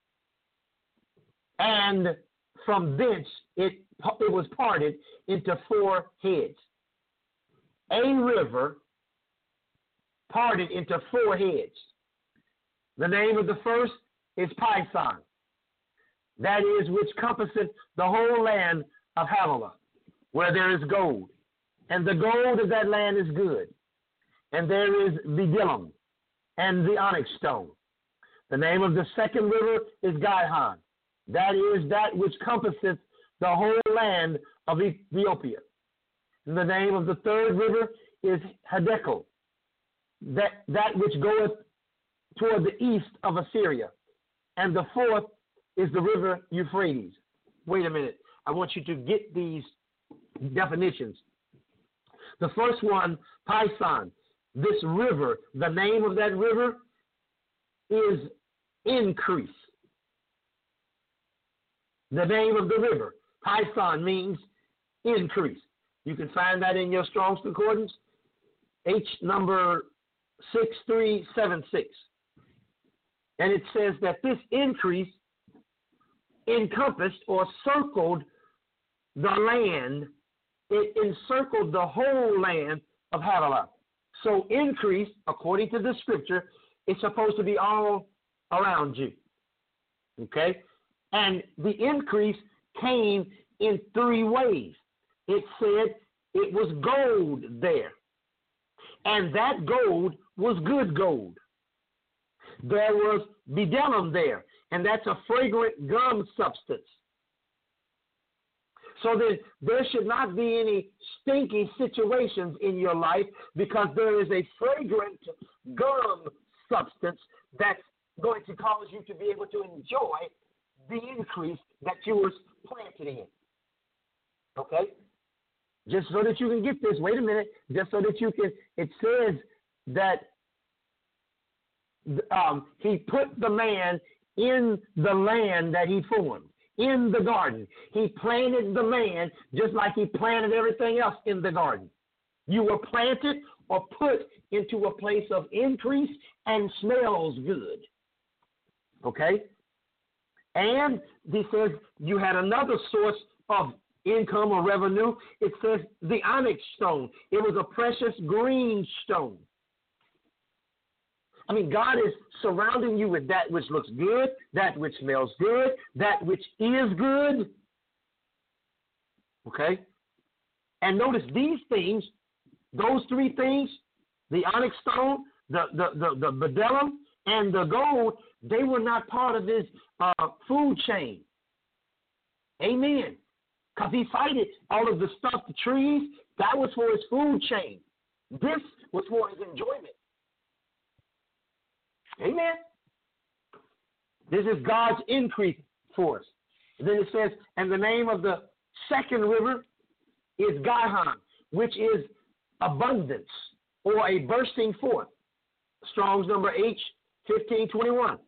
And from thence it, it was parted into four heads. A river parted into four heads. The name of the first is Pison. That is which compasseth the whole land of Havilah, where there is gold. And the gold of that land is good. And there is bdellium and the onyx stone. The name of the second river is Gihon. That is that which compasseth the whole land of Ethiopia. And the name of the third river is Hiddekel, that, that which goeth toward the east of Assyria. And the fourth is the river Euphrates. Wait a minute. I want you to get these definitions. The first one, Pison, this river, the name of that river is increase. The name of the river, Pison, means increase. You can find that in your Strong's Concordance, H number six three seven six. And it says that this increase encompassed or circled the land. It encircled the whole land of Havilah. So increase, according to the scripture, is supposed to be all around you. Okay? And the increase came in three ways. It said it was gold there. And that gold was good gold. There was bdellium there, and that's a fragrant gum substance. So that there should not be any stinky situations in your life, because there is a fragrant gum substance that's going to cause you to be able to enjoy the increase that you were planted in. Okay? Just so that you can get this, wait a minute, just so that you can, it says that um, he put the man in the land that he formed, in the garden. He planted the man just like he planted everything else in the garden. You were planted or put into a place of increase and smells good. Okay? And he says you had another source of income or revenue. It says the onyx stone. It was a precious green stone. I mean, God is surrounding you with that which looks good, that which smells good, that which is good. Okay? And notice these things, those three things, the onyx stone, the, the, the, the bdellium, and the gold, they were not part of his uh, food chain. Amen. Because he cited all of the stuff, the trees, that was for his food chain. This was for his enjoyment. Amen. This is God's increase for us. And then it says, and the name of the second river is Gihon, which is abundance or a bursting forth. Strong's number H fifteen twenty-one.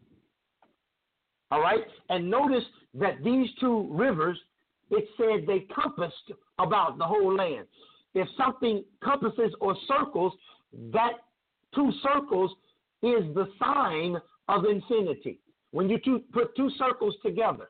All right? And notice that these two rivers, it said they compassed about the whole land. If something compasses or circles, that two circles is the sign of infinity. When you two, put two circles together,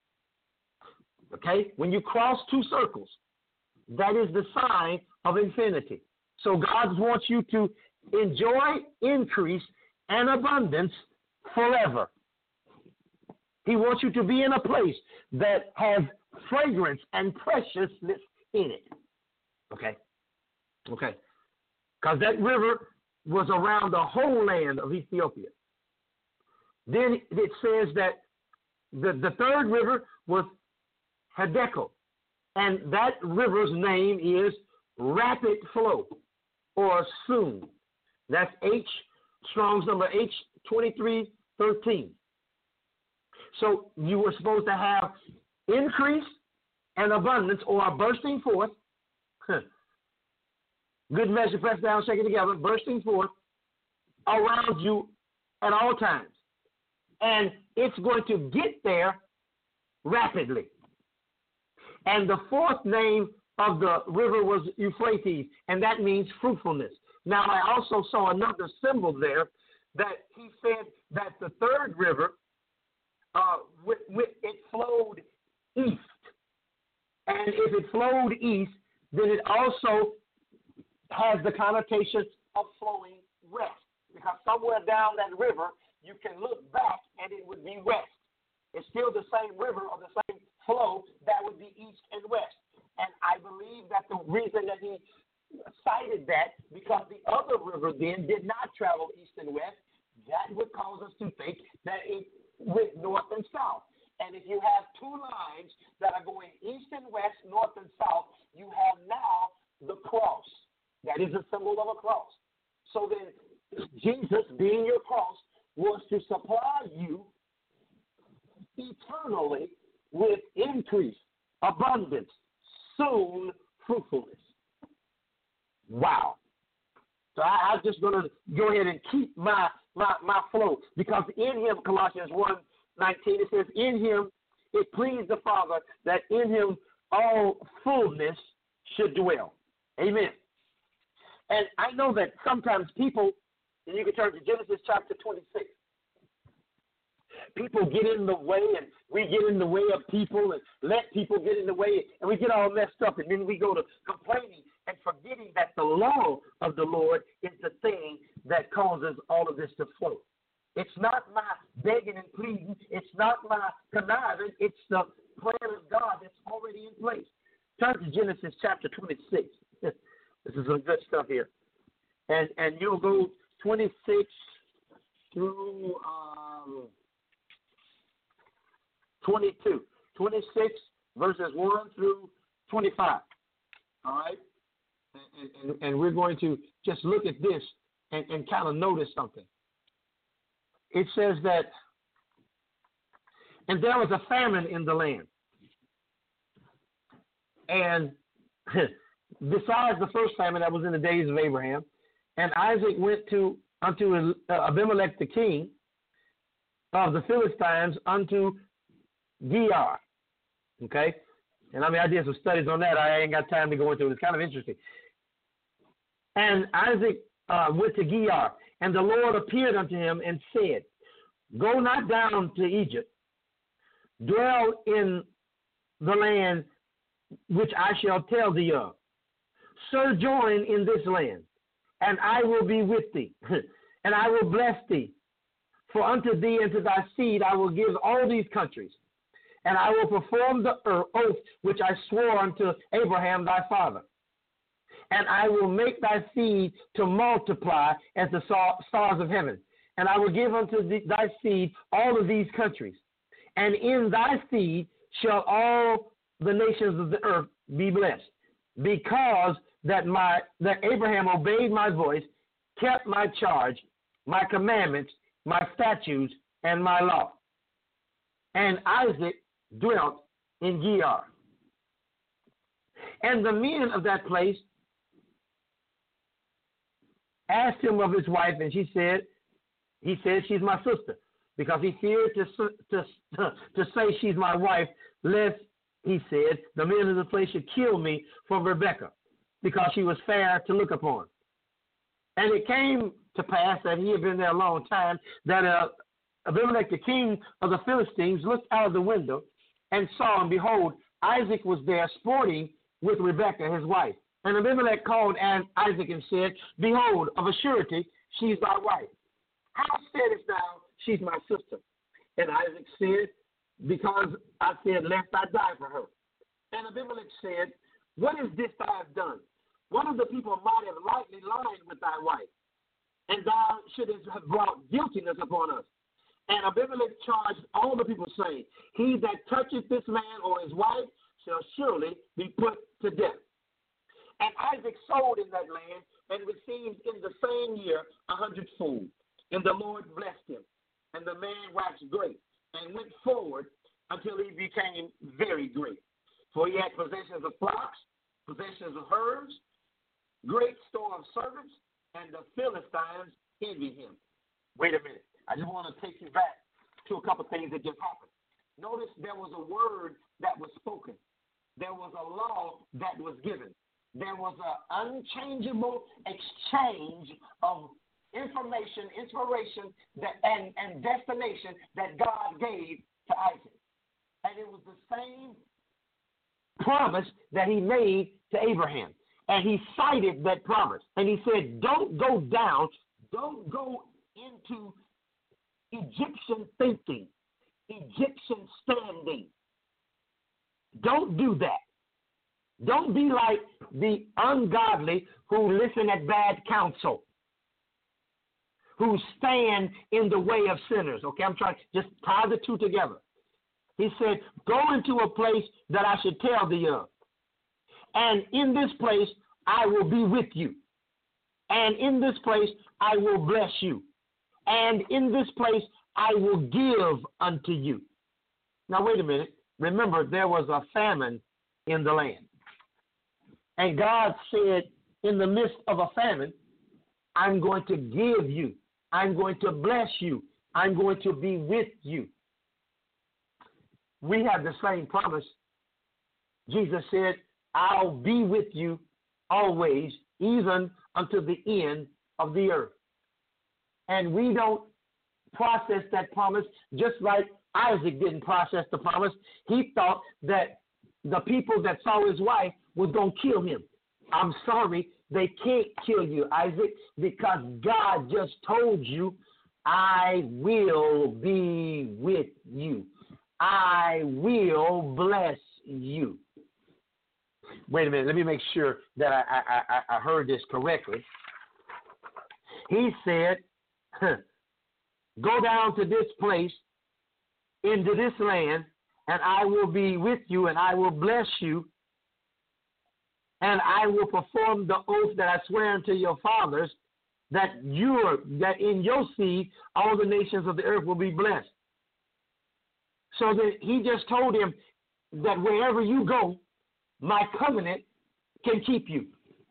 okay, when you cross two circles, that is the sign of infinity. So God wants you to enjoy increase and abundance forever. He wants you to be in a place that has fragrance and preciousness in it. Okay? Okay. Because that river was around the whole land of Ethiopia. Then it says that the, the third river was Hiddekel, and that river's name is Rapid Flow, or soon. That's H, Strong's number H twenty-three thirteen. So you were supposed to have increase and abundance, or a bursting forth. Good measure, pressed down, shaken together, bursting forth around you at all times. And it's going to get there rapidly. And the fourth name of the river was Euphrates, and that means fruitfulness. Now, I also saw another symbol there that he said that the third river, uh, with, with, it flowed east. And if it flowed east, then it also has the connotation of flowing west. Because somewhere down that river, you can look back and it would be west. It's still the same river or the same flow that would be east and west. And I believe that the reason that he cited that, because the other river then did not travel east and west, that would cause us to think that it went north and south. And if you have two lines that are going east and west, north and south, you have now the cross. That is a symbol of a cross. So then Jesus, being your cross, was to supply you eternally with increase, abundance, soon fruitfulness. Wow. So I, I'm just going to go ahead and keep my, my, my flow, because in him, Colossians one nineteen, it says, in him it pleased the Father that in him all fullness should dwell. Amen. And I know that sometimes people, and you can turn to Genesis chapter twenty-six, people get in the way, and we get in the way of people and let people get in the way, and we get all messed up, and then we go to complaining and forgetting that the law of the Lord is the thing that causes all of this to flow. It's not my begging and pleading. It's not my conniving. It's the plan of God that's already in place. Turn to Genesis chapter twenty-six. This is some good stuff here. And and you'll go twenty-six through um, twenty-two. twenty-six verses one through twenty-five. All right? And, and, and we're going to just look at this and, and kind of notice something. It says that, and there was a famine in the land. And besides the first famine that was in the days of Abraham, and Isaac went to unto Abimelech the king of the Philistines unto Gerar. Okay? And I mean, I did some studies on that. I ain't got time to go into it. It's kind of interesting. And Isaac uh, went to Gerar, and the Lord appeared unto him and said, go not down to Egypt, dwell in the land which I shall tell thee of. Sojourn in this land, and I will be with thee, and I will bless thee. For unto thee and to thy seed I will give all these countries, and I will perform the oath which I swore unto Abraham thy father. And I will make thy seed to multiply as the stars of heaven. And I will give unto thy seed all of these countries. And in thy seed shall all the nations of the earth be blessed, because that my that Abraham obeyed my voice, kept my charge, my commandments, my statutes, and my law. And Isaac dwelt in Gerar. And the men of that place asked him of his wife, and she said, he said, she's my sister, because he feared to, to, to say she's my wife, lest, he said, the men of the place should kill me for Rebekah, because she was fair to look upon. And it came to pass that he had been there a long time, that uh, Abimelech, the king of the Philistines, looked out of the window and saw, and behold, Isaac was there sporting with Rebekah, his wife. And Abimelech called and Isaac and said, behold, of a surety, she's thy wife. How saidest thou, she's my sister? And Isaac said, because I said, lest I die for her. And Abimelech said, what is this thou hast done? One of the people might have lightly lied with thy wife, and thou shouldest have brought guiltiness upon us. And Abimelech charged all the people, saying, he that toucheth this man or his wife shall surely be put to death. And Isaac sowed in that land and received in the same year a hundredfold. And the Lord blessed him. And the man waxed great and went forward until he became very great. For he had possessions of flocks, possessions of herds, great store of servants, and the Philistines envied him. Wait a minute. I just want to take you back to a couple things that just happened. Notice there was a word that was spoken. There was a law that was given. There was an unchangeable exchange of information, inspiration, that, and, and destination that God gave to Isaac. And it was the same promise that he made to Abraham. And he cited that promise. And he said, don't go down, don't go into Egyptian thinking, Egyptian standing. Don't do that. Don't be like the ungodly who listen at bad counsel, who stand in the way of sinners. Okay, I'm trying to just tie the two together. He said, go into a place that I should tell thee of. And in this place, I will be with you. And in this place, I will bless you. And in this place, I will give unto you. Now, wait a minute. Remember, there was a famine in the land. And God said, in the midst of a famine, I'm going to give you. I'm going to bless you. I'm going to be with you. We have the same promise. Jesus said, I'll be with you always, even unto the end of the earth. And we don't process that promise just like Isaac didn't process the promise. He thought that the people that saw his wife was going to kill him. I'm sorry, they can't kill you, Isaac, because God just told you, I will be with you. I will bless you. Wait a minute, let me make sure that I, I, I, I heard this correctly. He said, huh, go down to this place, into this land, and I will be with you, and I will bless you, and I will perform the oath that I swear unto your fathers, that you're, that in your seed all the nations of the earth will be blessed. So that he just told him that wherever you go, my covenant can keep you.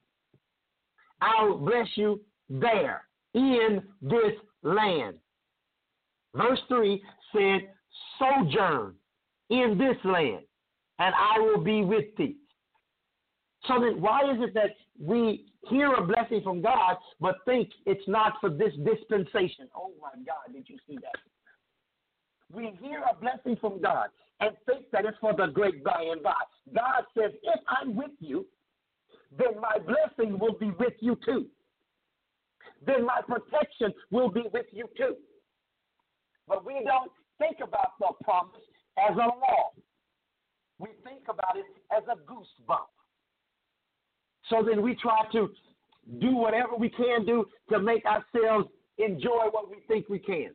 I'll bless you there in this land. Verse three said, sojourn in this land, and I will be with thee. So then why is it that we hear a blessing from God but think it's not for this dispensation? Oh my God, did you see that? We hear a blessing from God and think that it's for the great by and by. God says, if I'm with you, then my blessing will be with you too. Then my protection will be with you too. But we don't think about the promise as a law. We think about it as a goosebump. So then we try to do whatever we can do to make ourselves enjoy what we think we can.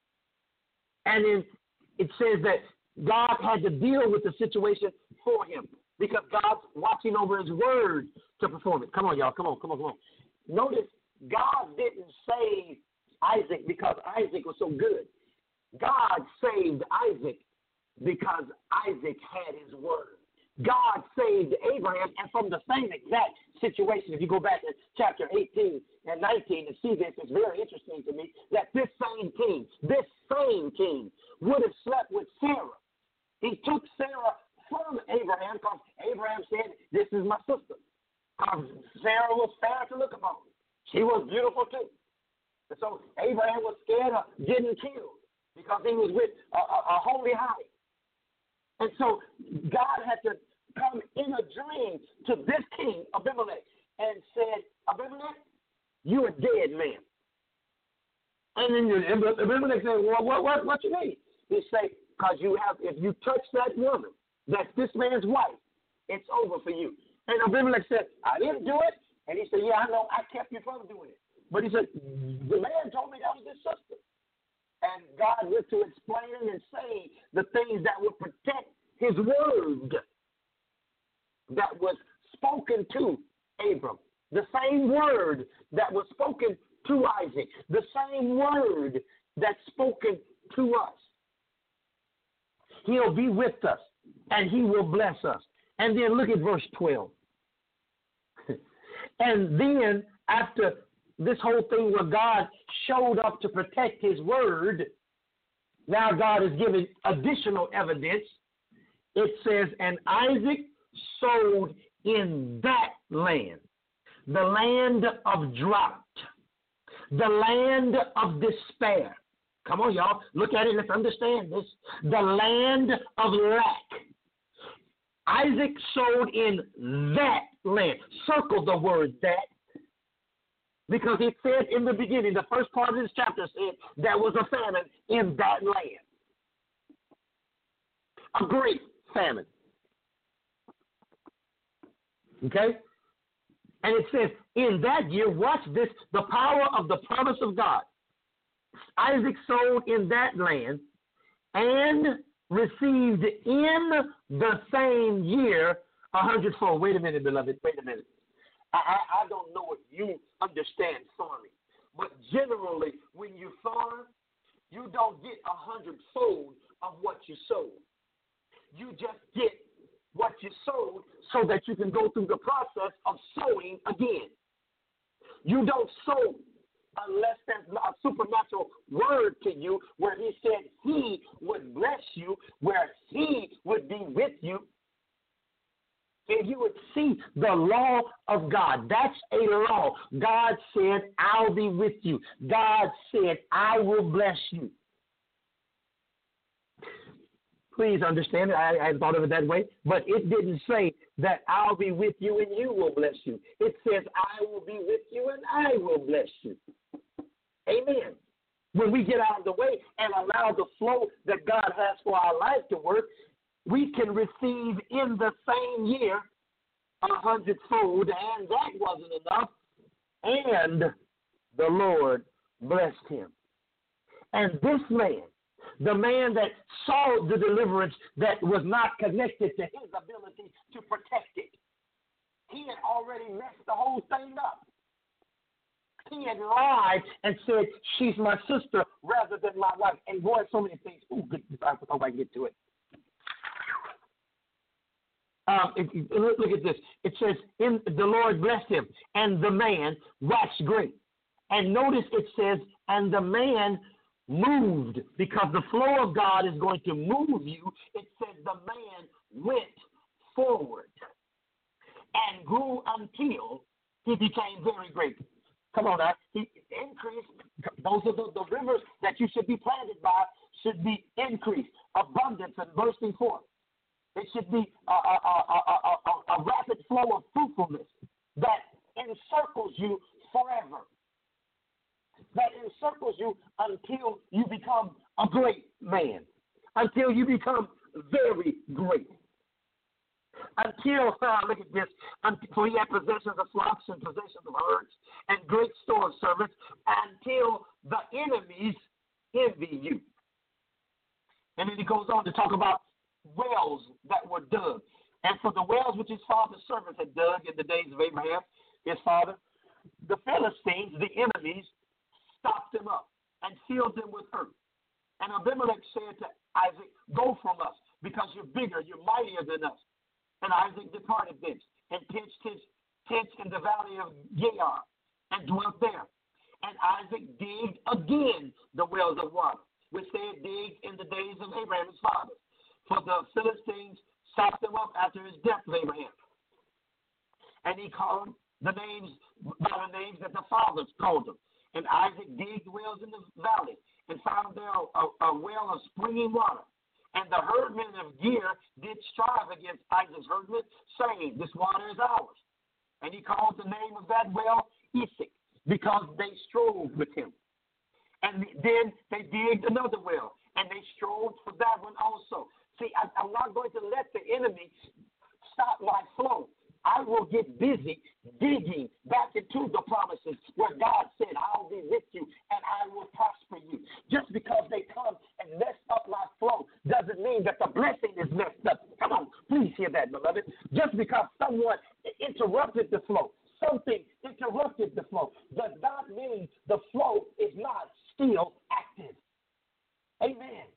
And then it says that God had to deal with the situation for him because God's watching over his word to perform it. Come on, y'all. Come on, come on, come on. Notice God didn't save Isaac because Isaac was so good. God saved Isaac because Isaac had his word. God saved Abraham, and from the same exact situation, if you go back to chapter eighteen and nineteen and see this, it's very interesting to me that this same king, this same king would have slept with Sarah. He took Sarah from Abraham because Abraham said, this is my sister. Um, Sarah was fair to look upon. She was beautiful too. And so Abraham was scared of getting killed because he was with a, a, a holy high. And so God had to come in a dream to this king, Abimelech, and said, Abimelech, you're a dead man. And then Abimelech said, well, what, what, what you mean? He said, because you have, if you touch that woman, that's this man's wife, it's over for you. And Abimelech said, I didn't do it. And he said, yeah, I know, I kept you from doing it. But he said, the man told me that was his sister. And God went to explain and say the things that would protect his word that was spoken to Abram. The same word that was spoken to Isaac. The same word that's spoken to us. He'll be with us and he will bless us. And then look at verse twelve. And then after this whole thing where God showed up to protect his word, now God is giving additional evidence. It says, and Isaac sowed in that land, the land of drought, the land of despair. Come on, y'all. Look at it. Let's understand this. The land of lack. Isaac sowed in that land. Circle the word that. Because it said in the beginning, the first part of this chapter said there was a famine in that land. A great famine. Okay? And it says, in that year, watch this, the power of the promise of God. Isaac sowed in that land and received in the same year a hundredfold. Wait a minute, beloved. Wait a minute. I, I, I don't know if you understand farming, but generally, when you farm, you don't get a hundredfold of what you sowed. You just get what you sowed so that you can go through the process of sowing again. You don't sow unless there's a supernatural word to you where he said he would bless you, where he would be with you, and you would see the law of God. That's a law. God said, I'll be with you. God said, I will bless you. Please understand it. I, I hadn't thought of it that way. But it didn't say that I'll be with you and you will bless you. It says I will be with you and I will bless you. Amen. When we get out of the way and allow the flow that God has for our life to work, we can receive in the same year a hundredfold, and that wasn't enough. And the Lord blessed him. And this man, the man that saw the deliverance that was not connected to his ability to protect it, he had already messed the whole thing up. He had lied and said, she's my sister rather than my wife. And boy, so many things. Ooh, good. I hope I get to it. Um, if you, look, look at this. It says, in, the Lord blessed him, and the man waxed great. And notice it says, and the man moved, because the flow of God is going to move you. It says the man went forward and grew until he became very great. Come on now. He increased. Those are the, the rivers that you should be planted by should be increased, abundance and bursting forth. It should be a, a, a, a, a, a rapid flow of fruitfulness that encircles you forever. That encircles you until you become a great man, until you become very great. Until, uh, look at this, until he had possessions of flocks and possessions of herds and great store of servants, until the enemies envy you. And then he goes on to talk about wells that were dug. And for the wells which his father's servants had dug in the days of Abraham, his father, the Philistines, the enemies, stopped them up and filled them with earth. And Abimelech said to Isaac, go from us, because you're bigger, you're mightier than us. And Isaac departed thence and pitched his tents in the valley of Gerar and dwelt there. And Isaac digged again the wells of water, which they had digged in the days of Abraham his father. For the Philistines stopped them up after his death of Abraham. And he called the names by the names that the fathers called them. And Isaac digged wells in the valley and found there a, a, a well of springing water. And the herdmen of Gerar did strive against Isaac's herdmen, saying, this water is ours. And he called the name of that well Esek, because they strove with him. And then they digged another well, and they strove for that one also. See, I, I'm not going to let the enemy stop my flow. I will get busy digging back into the promises where God said, I'll be with you and I will prosper you. Just because they come and mess up my flow doesn't mean that the blessing is messed up. Come on, please hear that, beloved. Just because someone interrupted the flow, something interrupted the flow, does not mean the flow is not still active. Amen.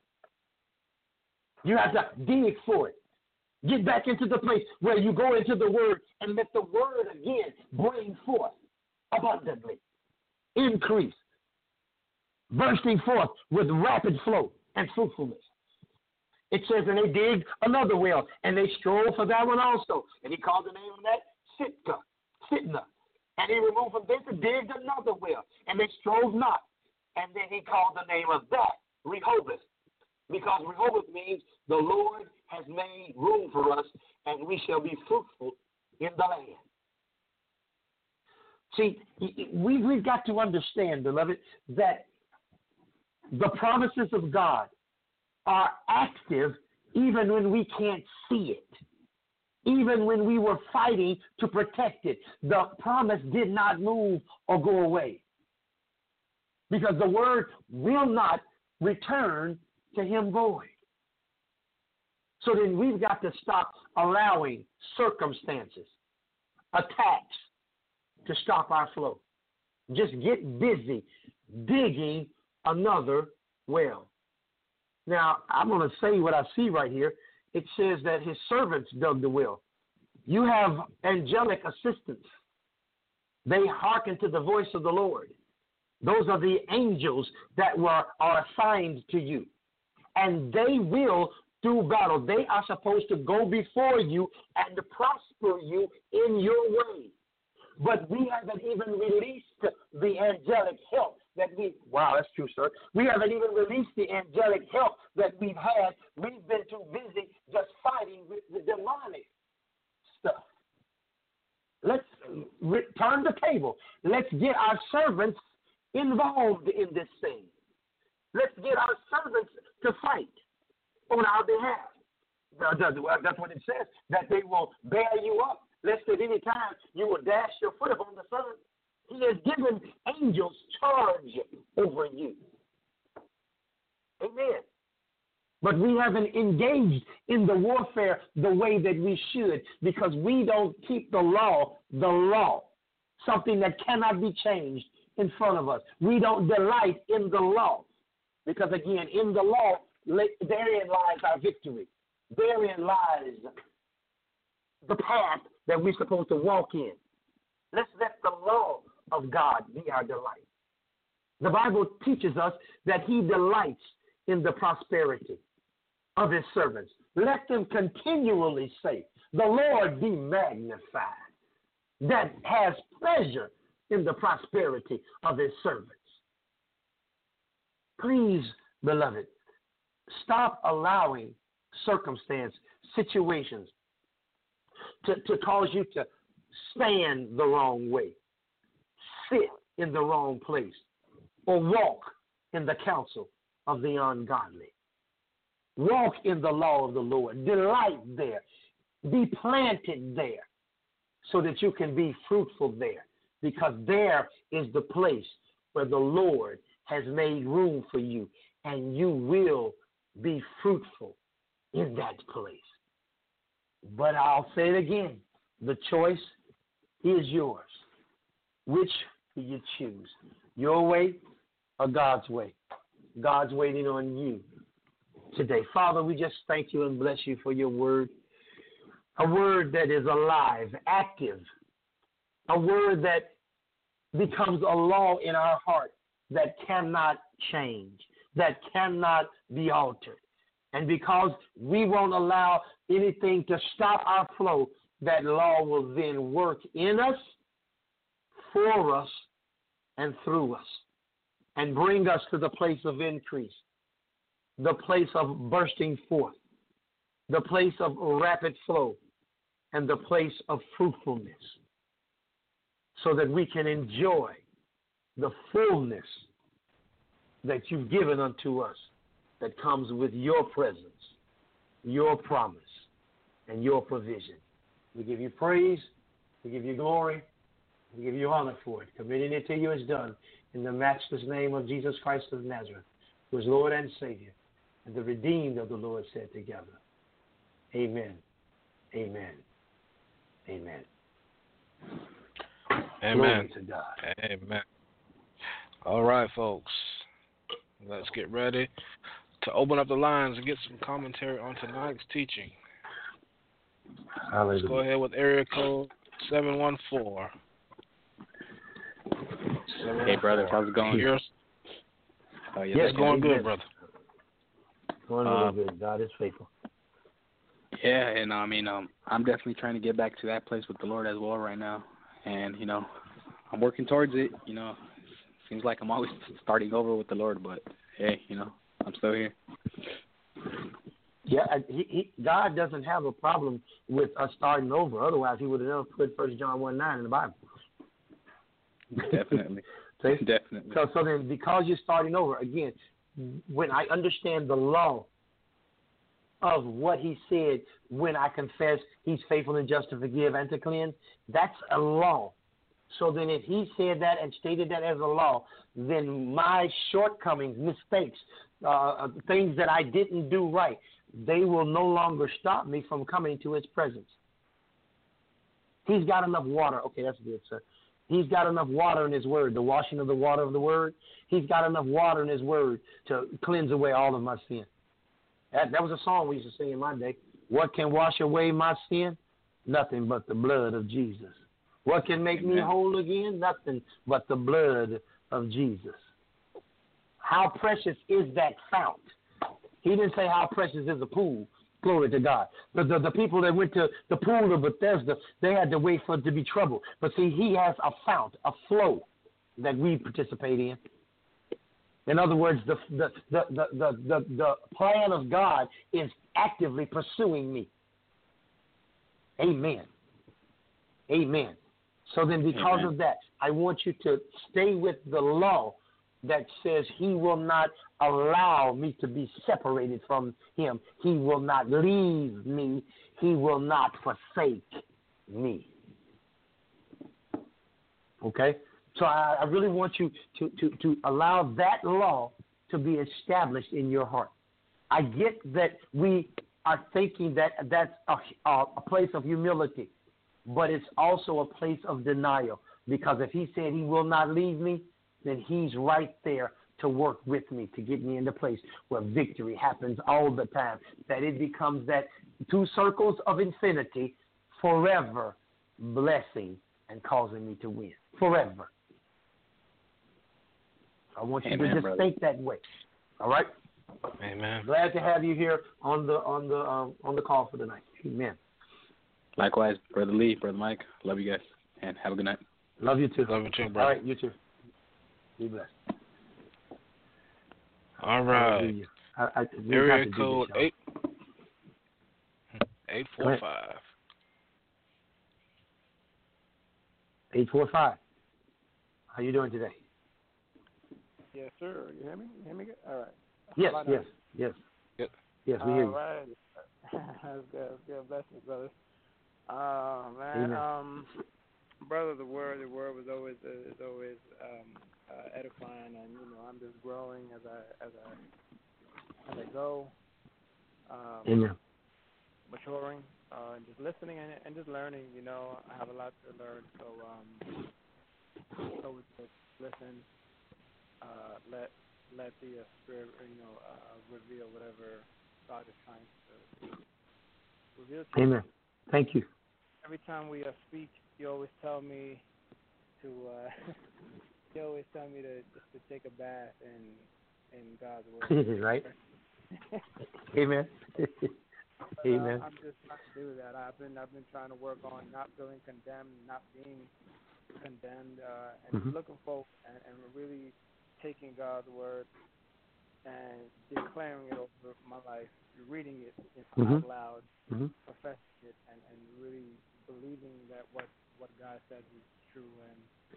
You have to dig for it. Get back into the place where you go into the word and let the word again bring forth abundantly, increase, bursting forth with rapid flow and fruitfulness. It says, and they digged another well, and they strove for that one also. And he called the name of that Sitka, Sitna. And he removed from thence and digged another well, and they strove not. And then he called the name of that Rehoboth, because Rehoboth means the Lord has made room for us, and we shall be fruitful in the land. See, we, we've got to understand, beloved, that the promises of God are active even when we can't see it. Even when we were fighting to protect it, the promise did not move or go away. Because the word will not return to him void. So then we've got to stop allowing circumstances, attacks, to stop our flow. Just get busy digging another well. Now, I'm going to say what I see right here. It says that his servants dug the well. You have angelic assistants. They hearken to the voice of the Lord. Those are the angels that were are assigned to you. And they will do battle. They are supposed to go before you and to prosper you in your way. But we haven't even released the angelic help that we, wow, that's true, sir. We haven't even released the angelic help that we've had. We've been too busy just fighting with the demonic stuff. Let's re- turn the table. Let's get our servants involved in this thing. Let's get our servants to fight on our behalf. That's what it says, that they will bear you up, lest at any time you will dash your foot upon the sun. He has given angels charge over you. Amen. But we haven't engaged in the warfare the way that we should because we don't keep the law, the law, something that cannot be changed in front of us. We don't delight in the law because, again, in the law, therein lies our victory. Therein lies the path that we're supposed to walk in. Let's let the law of God be our delight. The Bible teaches us that he delights in the prosperity of his servants. Let them continually say, the Lord be magnified, that has pleasure in the prosperity of his servants. Please, beloved, stop allowing circumstance, situations to, to cause you to stand the wrong way, sit in the wrong place, or walk in the counsel of the ungodly. Walk in the law of the Lord. Delight there. Be planted there so that you can be fruitful there, because there is the place where the Lord has made room for you, and you will be fruitful in that place. But I'll say it again, the choice is yours. Which do you choose? Your way or God's way? God's waiting on you today. Father, we just thank you and bless you for your word, a word that is alive, active, a word that becomes a law in our heart that cannot change, that cannot be altered. And because we won't allow anything to stop our flow, that law will then work in us, for us, and through us, and bring us to the place of increase, the place of bursting forth, the place of rapid flow, and the place of fruitfulness, so that we can enjoy the fullness that you've given unto us, that comes with your presence, your promise, and your provision. We give you praise, we give you glory, we give you honor for it. Committing it to you is done in the matchless name of Jesus Christ of Nazareth, who is Lord and Savior, and the redeemed of the Lord said together. Amen, amen, amen. Amen. Glory to God. Amen. All right, folks. Let's get ready to open up the lines and get some commentary on tonight's teaching. Hallelujah. Let's go ahead with area code seven one four. Hey, brother, how's it going? Yours? Oh, yes, it's going good, brother. Going uh, really good. God is faithful. Yeah, and I mean, um, I'm definitely trying to get back to that place with the Lord as well right now. And, you know, I'm working towards it. You know, seems like I'm always starting over with the Lord, but hey, you know, I'm still here. Yeah, he, he, God doesn't have a problem with us starting over. Otherwise, he would have never put First John one nine in the Bible. Definitely. See? Definitely. So, so then, because you're starting over again, when I understand the law of what He said, when I confess He's faithful and just to forgive and to cleanse, that's a law. So then, if He said that and stated that as a law, then my shortcomings, mistakes, uh, things that I didn't do right, they will no longer stop me from coming to His presence. He's got enough water. Okay, that's good, sir. He's got enough water in His Word, the washing of the water of the Word. He's got enough water in His Word to cleanse away all of my sin. That, that was a song we used to sing in my day. What can wash away my sin? Nothing but the blood of Jesus. What can make Amen. Me whole again? Nothing but the blood of Jesus. How precious is that fount? He didn't say how precious is a pool. Glory to God. The, the, the people that went to the pool of Bethesda, they had to wait for it to be troubled. But see, He has a fount, a flow that we participate in. In other words, the the, the, the, the, the, the plan of God is actively pursuing me. Amen. Amen. So then because Amen. Of that, I want you to stay with the law that says He will not allow me to be separated from Him. He will not leave me. He will not forsake me. Okay? So I, I really want you to, to, to allow that law to be established in your heart. I get that we are thinking that that's a, a, a place of humility, but it's also a place of denial, because if He said He will not leave me, then He's right there to work with me, to get me in the place where victory happens all the time, that it becomes that two circles of infinity, forever blessing and causing me to win. Forever. I want you Amen, to just brother. Think that way. All right? Amen. Glad to have you here on the on the um, on the call for tonight. Amen. Likewise, Brother Lee, Brother Mike. Love you guys, and have a good night. Love you too. Love you too, brother. All right, you too. Be blessed. All right. I, I, Area code eight eight four five. Eight four five. How you doing today? Yes, sir. You hear me? You hear me good? All right. Yes, yes, yes. Yep. Yes, we hear you. All right. That's good. That's good. Blessings, brother. Uh, man, Amen. um, brother, the word, the word was always uh, is always um, uh, edifying, and you know, I'm just growing as I as I as I go. Um, Amen. Maturing, uh, and just listening and, and just learning. You know, I have a lot to learn, so um, so just listen. Uh, let let the uh, Spirit, you know, uh, reveal whatever God is trying to reveal to Amen. you. Thank you. Every time we uh, speak, you always tell me to. Uh, you always tell me to just to take a bath in in God's word. Right. Amen. Amen. Uh, I'm just trying to do that. I've been I've been trying to work on not feeling condemned, not being condemned, uh, and mm-hmm. looking forward and, and really taking God's word and declaring it over my life, reading it mm-hmm. out loud, mm-hmm. professing it, and, and really believing that what, what God says is true. And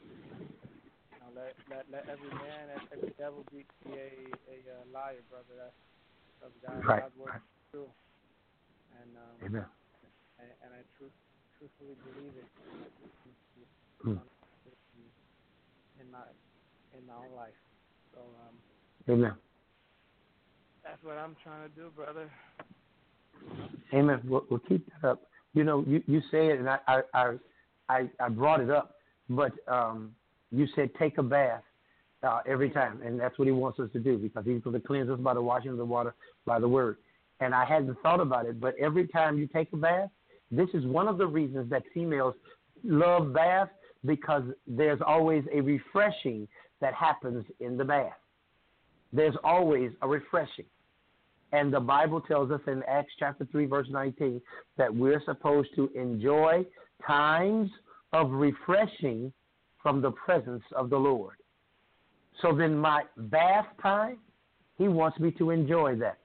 you know, let, let let every man, every devil be, be a, a, a liar, brother. That's, that's God, right. God's word right. is true. And um, Amen. And, and I truth, truthfully believe it mm. in my in my own life. So, um, Amen. That's what I'm trying to do, brother. Amen. We'll, we'll keep that up. You know, you, you say it, and I I, I I brought it up, but um, you said take a bath uh, every time, and that's what He wants us to do, because He's going to cleanse us by the washing of the water, by the word. And I hadn't thought about it, but every time you take a bath, this is one of the reasons that females love baths, because there's always a refreshing that happens in the bath. There's always a refreshing. And the Bible tells us in Acts chapter three, verse nineteen, that we're supposed to enjoy times of refreshing from the presence of the Lord. So then my bath time, He wants me to enjoy that,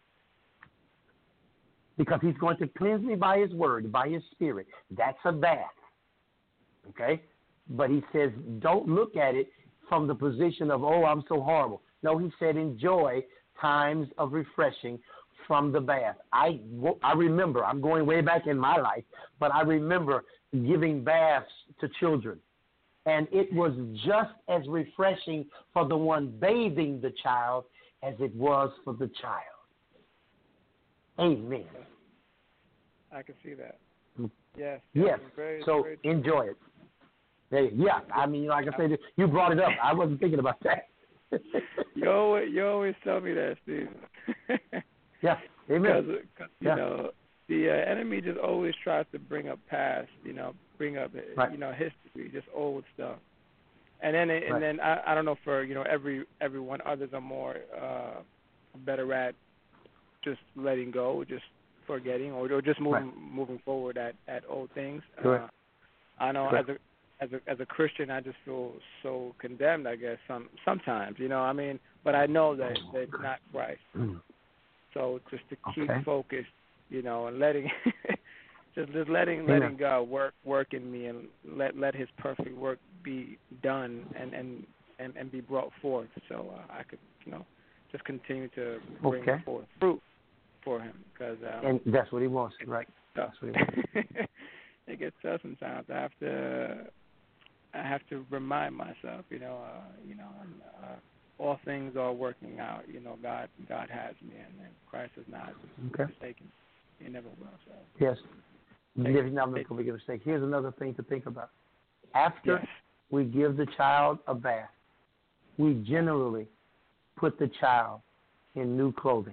because He's going to cleanse me by His word, by His Spirit. That's a bath. Okay? But he says, don't look at it from the position of, oh, I'm so horrible. No, he said, enjoy times of refreshing from the bath. I, I remember, I'm going way back in my life, but I remember giving baths to children. And it was just as refreshing for the one bathing the child as it was for the child. Amen. I can see that. Yes. Yes. Very, so very enjoy it. There, yeah. I mean, like I said, you brought it up. I wasn't thinking about that. you always, you always tell me that, Steve. yeah. Amen. Because, you yeah. know, the uh, enemy just always tries to bring up past, you know, bring up, right. you know, history, just old stuff. And then, and right. then I, I don't know for, you know, every everyone, others are more uh, better at just letting go, just forgetting, or, or just moving right. moving forward at, at old things. Correct. Uh, I know Correct. as a as a as a Christian, I just feel so condemned. I guess some sometimes, you know, I mean, but I know that, that it's not Christ. Mm. So just to keep okay. focused, you know, and letting just just letting Amen. letting God work work in me and let let His perfect work be done and and, and, and be brought forth, so uh, I could, you know, just continue to bring okay. forth fruit for Him, because um, and that's what He wants, right? That's what He wants. It gets tough sometimes. I have to I have to remind myself, you know, uh, you know, uh, all things are working out. You know, God God has me, and, and Christ is not okay. mistaken. He never will. So. Yes. He's not going to make a mistake. Here's another thing to think about. After yes. we give the child a bath, we generally put the child in new clothing.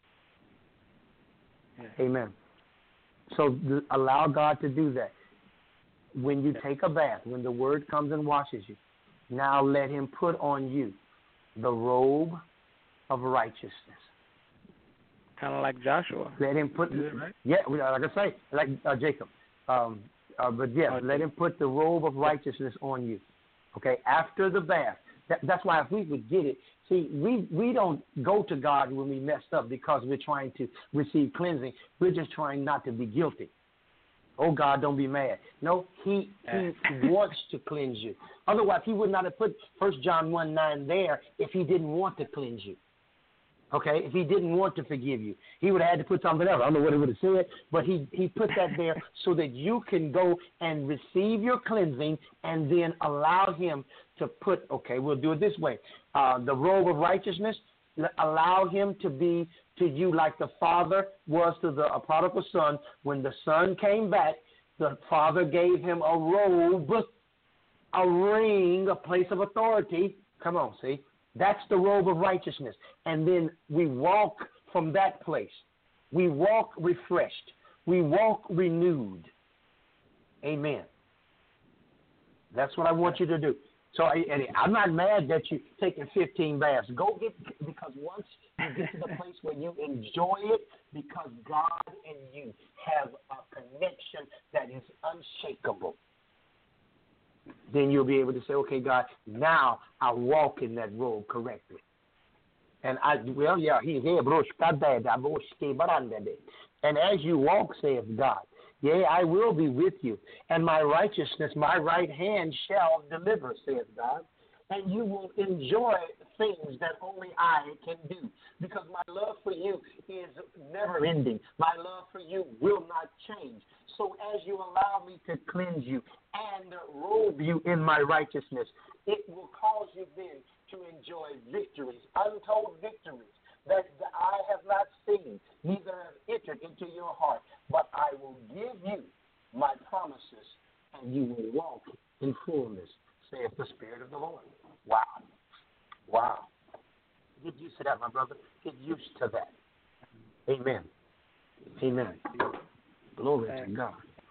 Yes. Amen. So th- allow God to do that. When you yes. take a bath, when the Word comes and washes you, now let Him put on you the robe of righteousness. Kind of like Joshua. Let Him put, Is it right? yeah, like I say, like uh, Jacob. Um, uh, but yes, oh, let Him put the robe of righteousness on you. Okay, after the bath. That, that's why if we would get it, see, we, we don't go to God when we messed up because we're trying to receive cleansing. We're just trying not to be guilty. Oh, God, don't be mad. No, He He wants to cleanse you. Otherwise, He would not have put First John one nine there if He didn't want to cleanse you. Okay, if He didn't want to forgive you, He would have had to put something else. I don't know what He would have said, but He, he put that there so that you can go and receive your cleansing and then allow Him to put, okay, we'll do it this way. Uh, the robe of righteousness, allow Him to be to you like the father was to the a prodigal son. When the son came back, the father gave him a robe, a ring, a place of authority. Come on, see? That's the robe of righteousness. And then we walk from that place. We walk refreshed. We walk renewed. Amen. That's what I want you to do. So Eddie, I'm not mad that you're taking fifteen baths. Go get, because once you get to the place where you enjoy it, because God and you have a connection that is unshakable, then you'll be able to say, okay, God, now I walk in that robe correctly. And I, well, yeah, he's here, and as you walk, saith God, yea, I will be with you, and my righteousness, my right hand shall deliver, saith God. And you will enjoy things that only I can do, because my love for you is never ending. My love for you will not change. So as you allow me to cleanse you and robe you in my righteousness, it will cause you then to enjoy victories, untold victories, that the eye have not seen, neither have entered into your heart. But I will give you my promises, and you will walk in fullness, saith the Spirit of the Lord. Wow. Wow. Get used to that, my brother. Get used to that. Amen. Amen. Glory to God.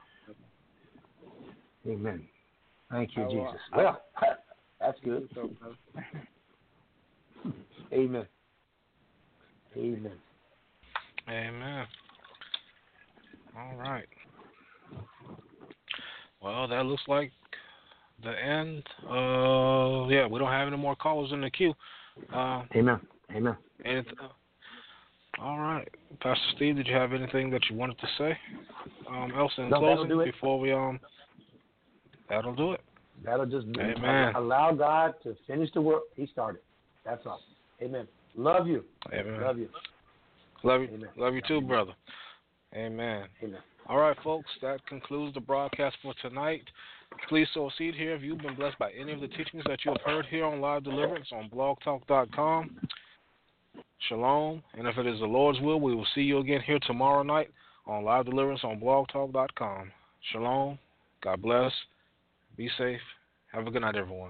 Amen. Thank you, Jesus. Well, that's good. Amen. Amen. Amen. All right. Well, that looks like the end. Uh, yeah, we don't have any more callers in the queue. Uh, Amen. Amen. And, uh, all right, Pastor Steve, did you have anything that you wanted to say? Um, else in no, closing do it. before we um, that'll do it. That'll just Amen. allow God to finish the work He started. That's all. Amen. Love you. Amen. Love you. Love you. Amen. Love you too, brother. Amen. Amen. All right, folks, that concludes the broadcast for tonight. Please sow a seed here if you've been blessed by any of the teachings that you have heard here on Live Deliverance on blog talk dot com. Shalom. And if it is the Lord's will, we will see you again here tomorrow night on Live Deliverance on blog talk dot com. Shalom. God bless. Be safe. Have a good night, everyone.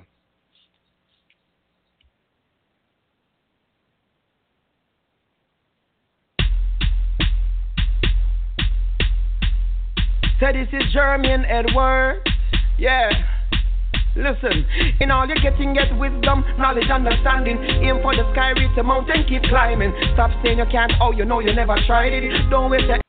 So this is Jermaine Edwards. Yeah. Listen, in all you're getting, get wisdom, knowledge, understanding. Aim for the sky, reach the mountain, keep climbing. Stop saying you can't, oh, you know you never tried it. Don't waste your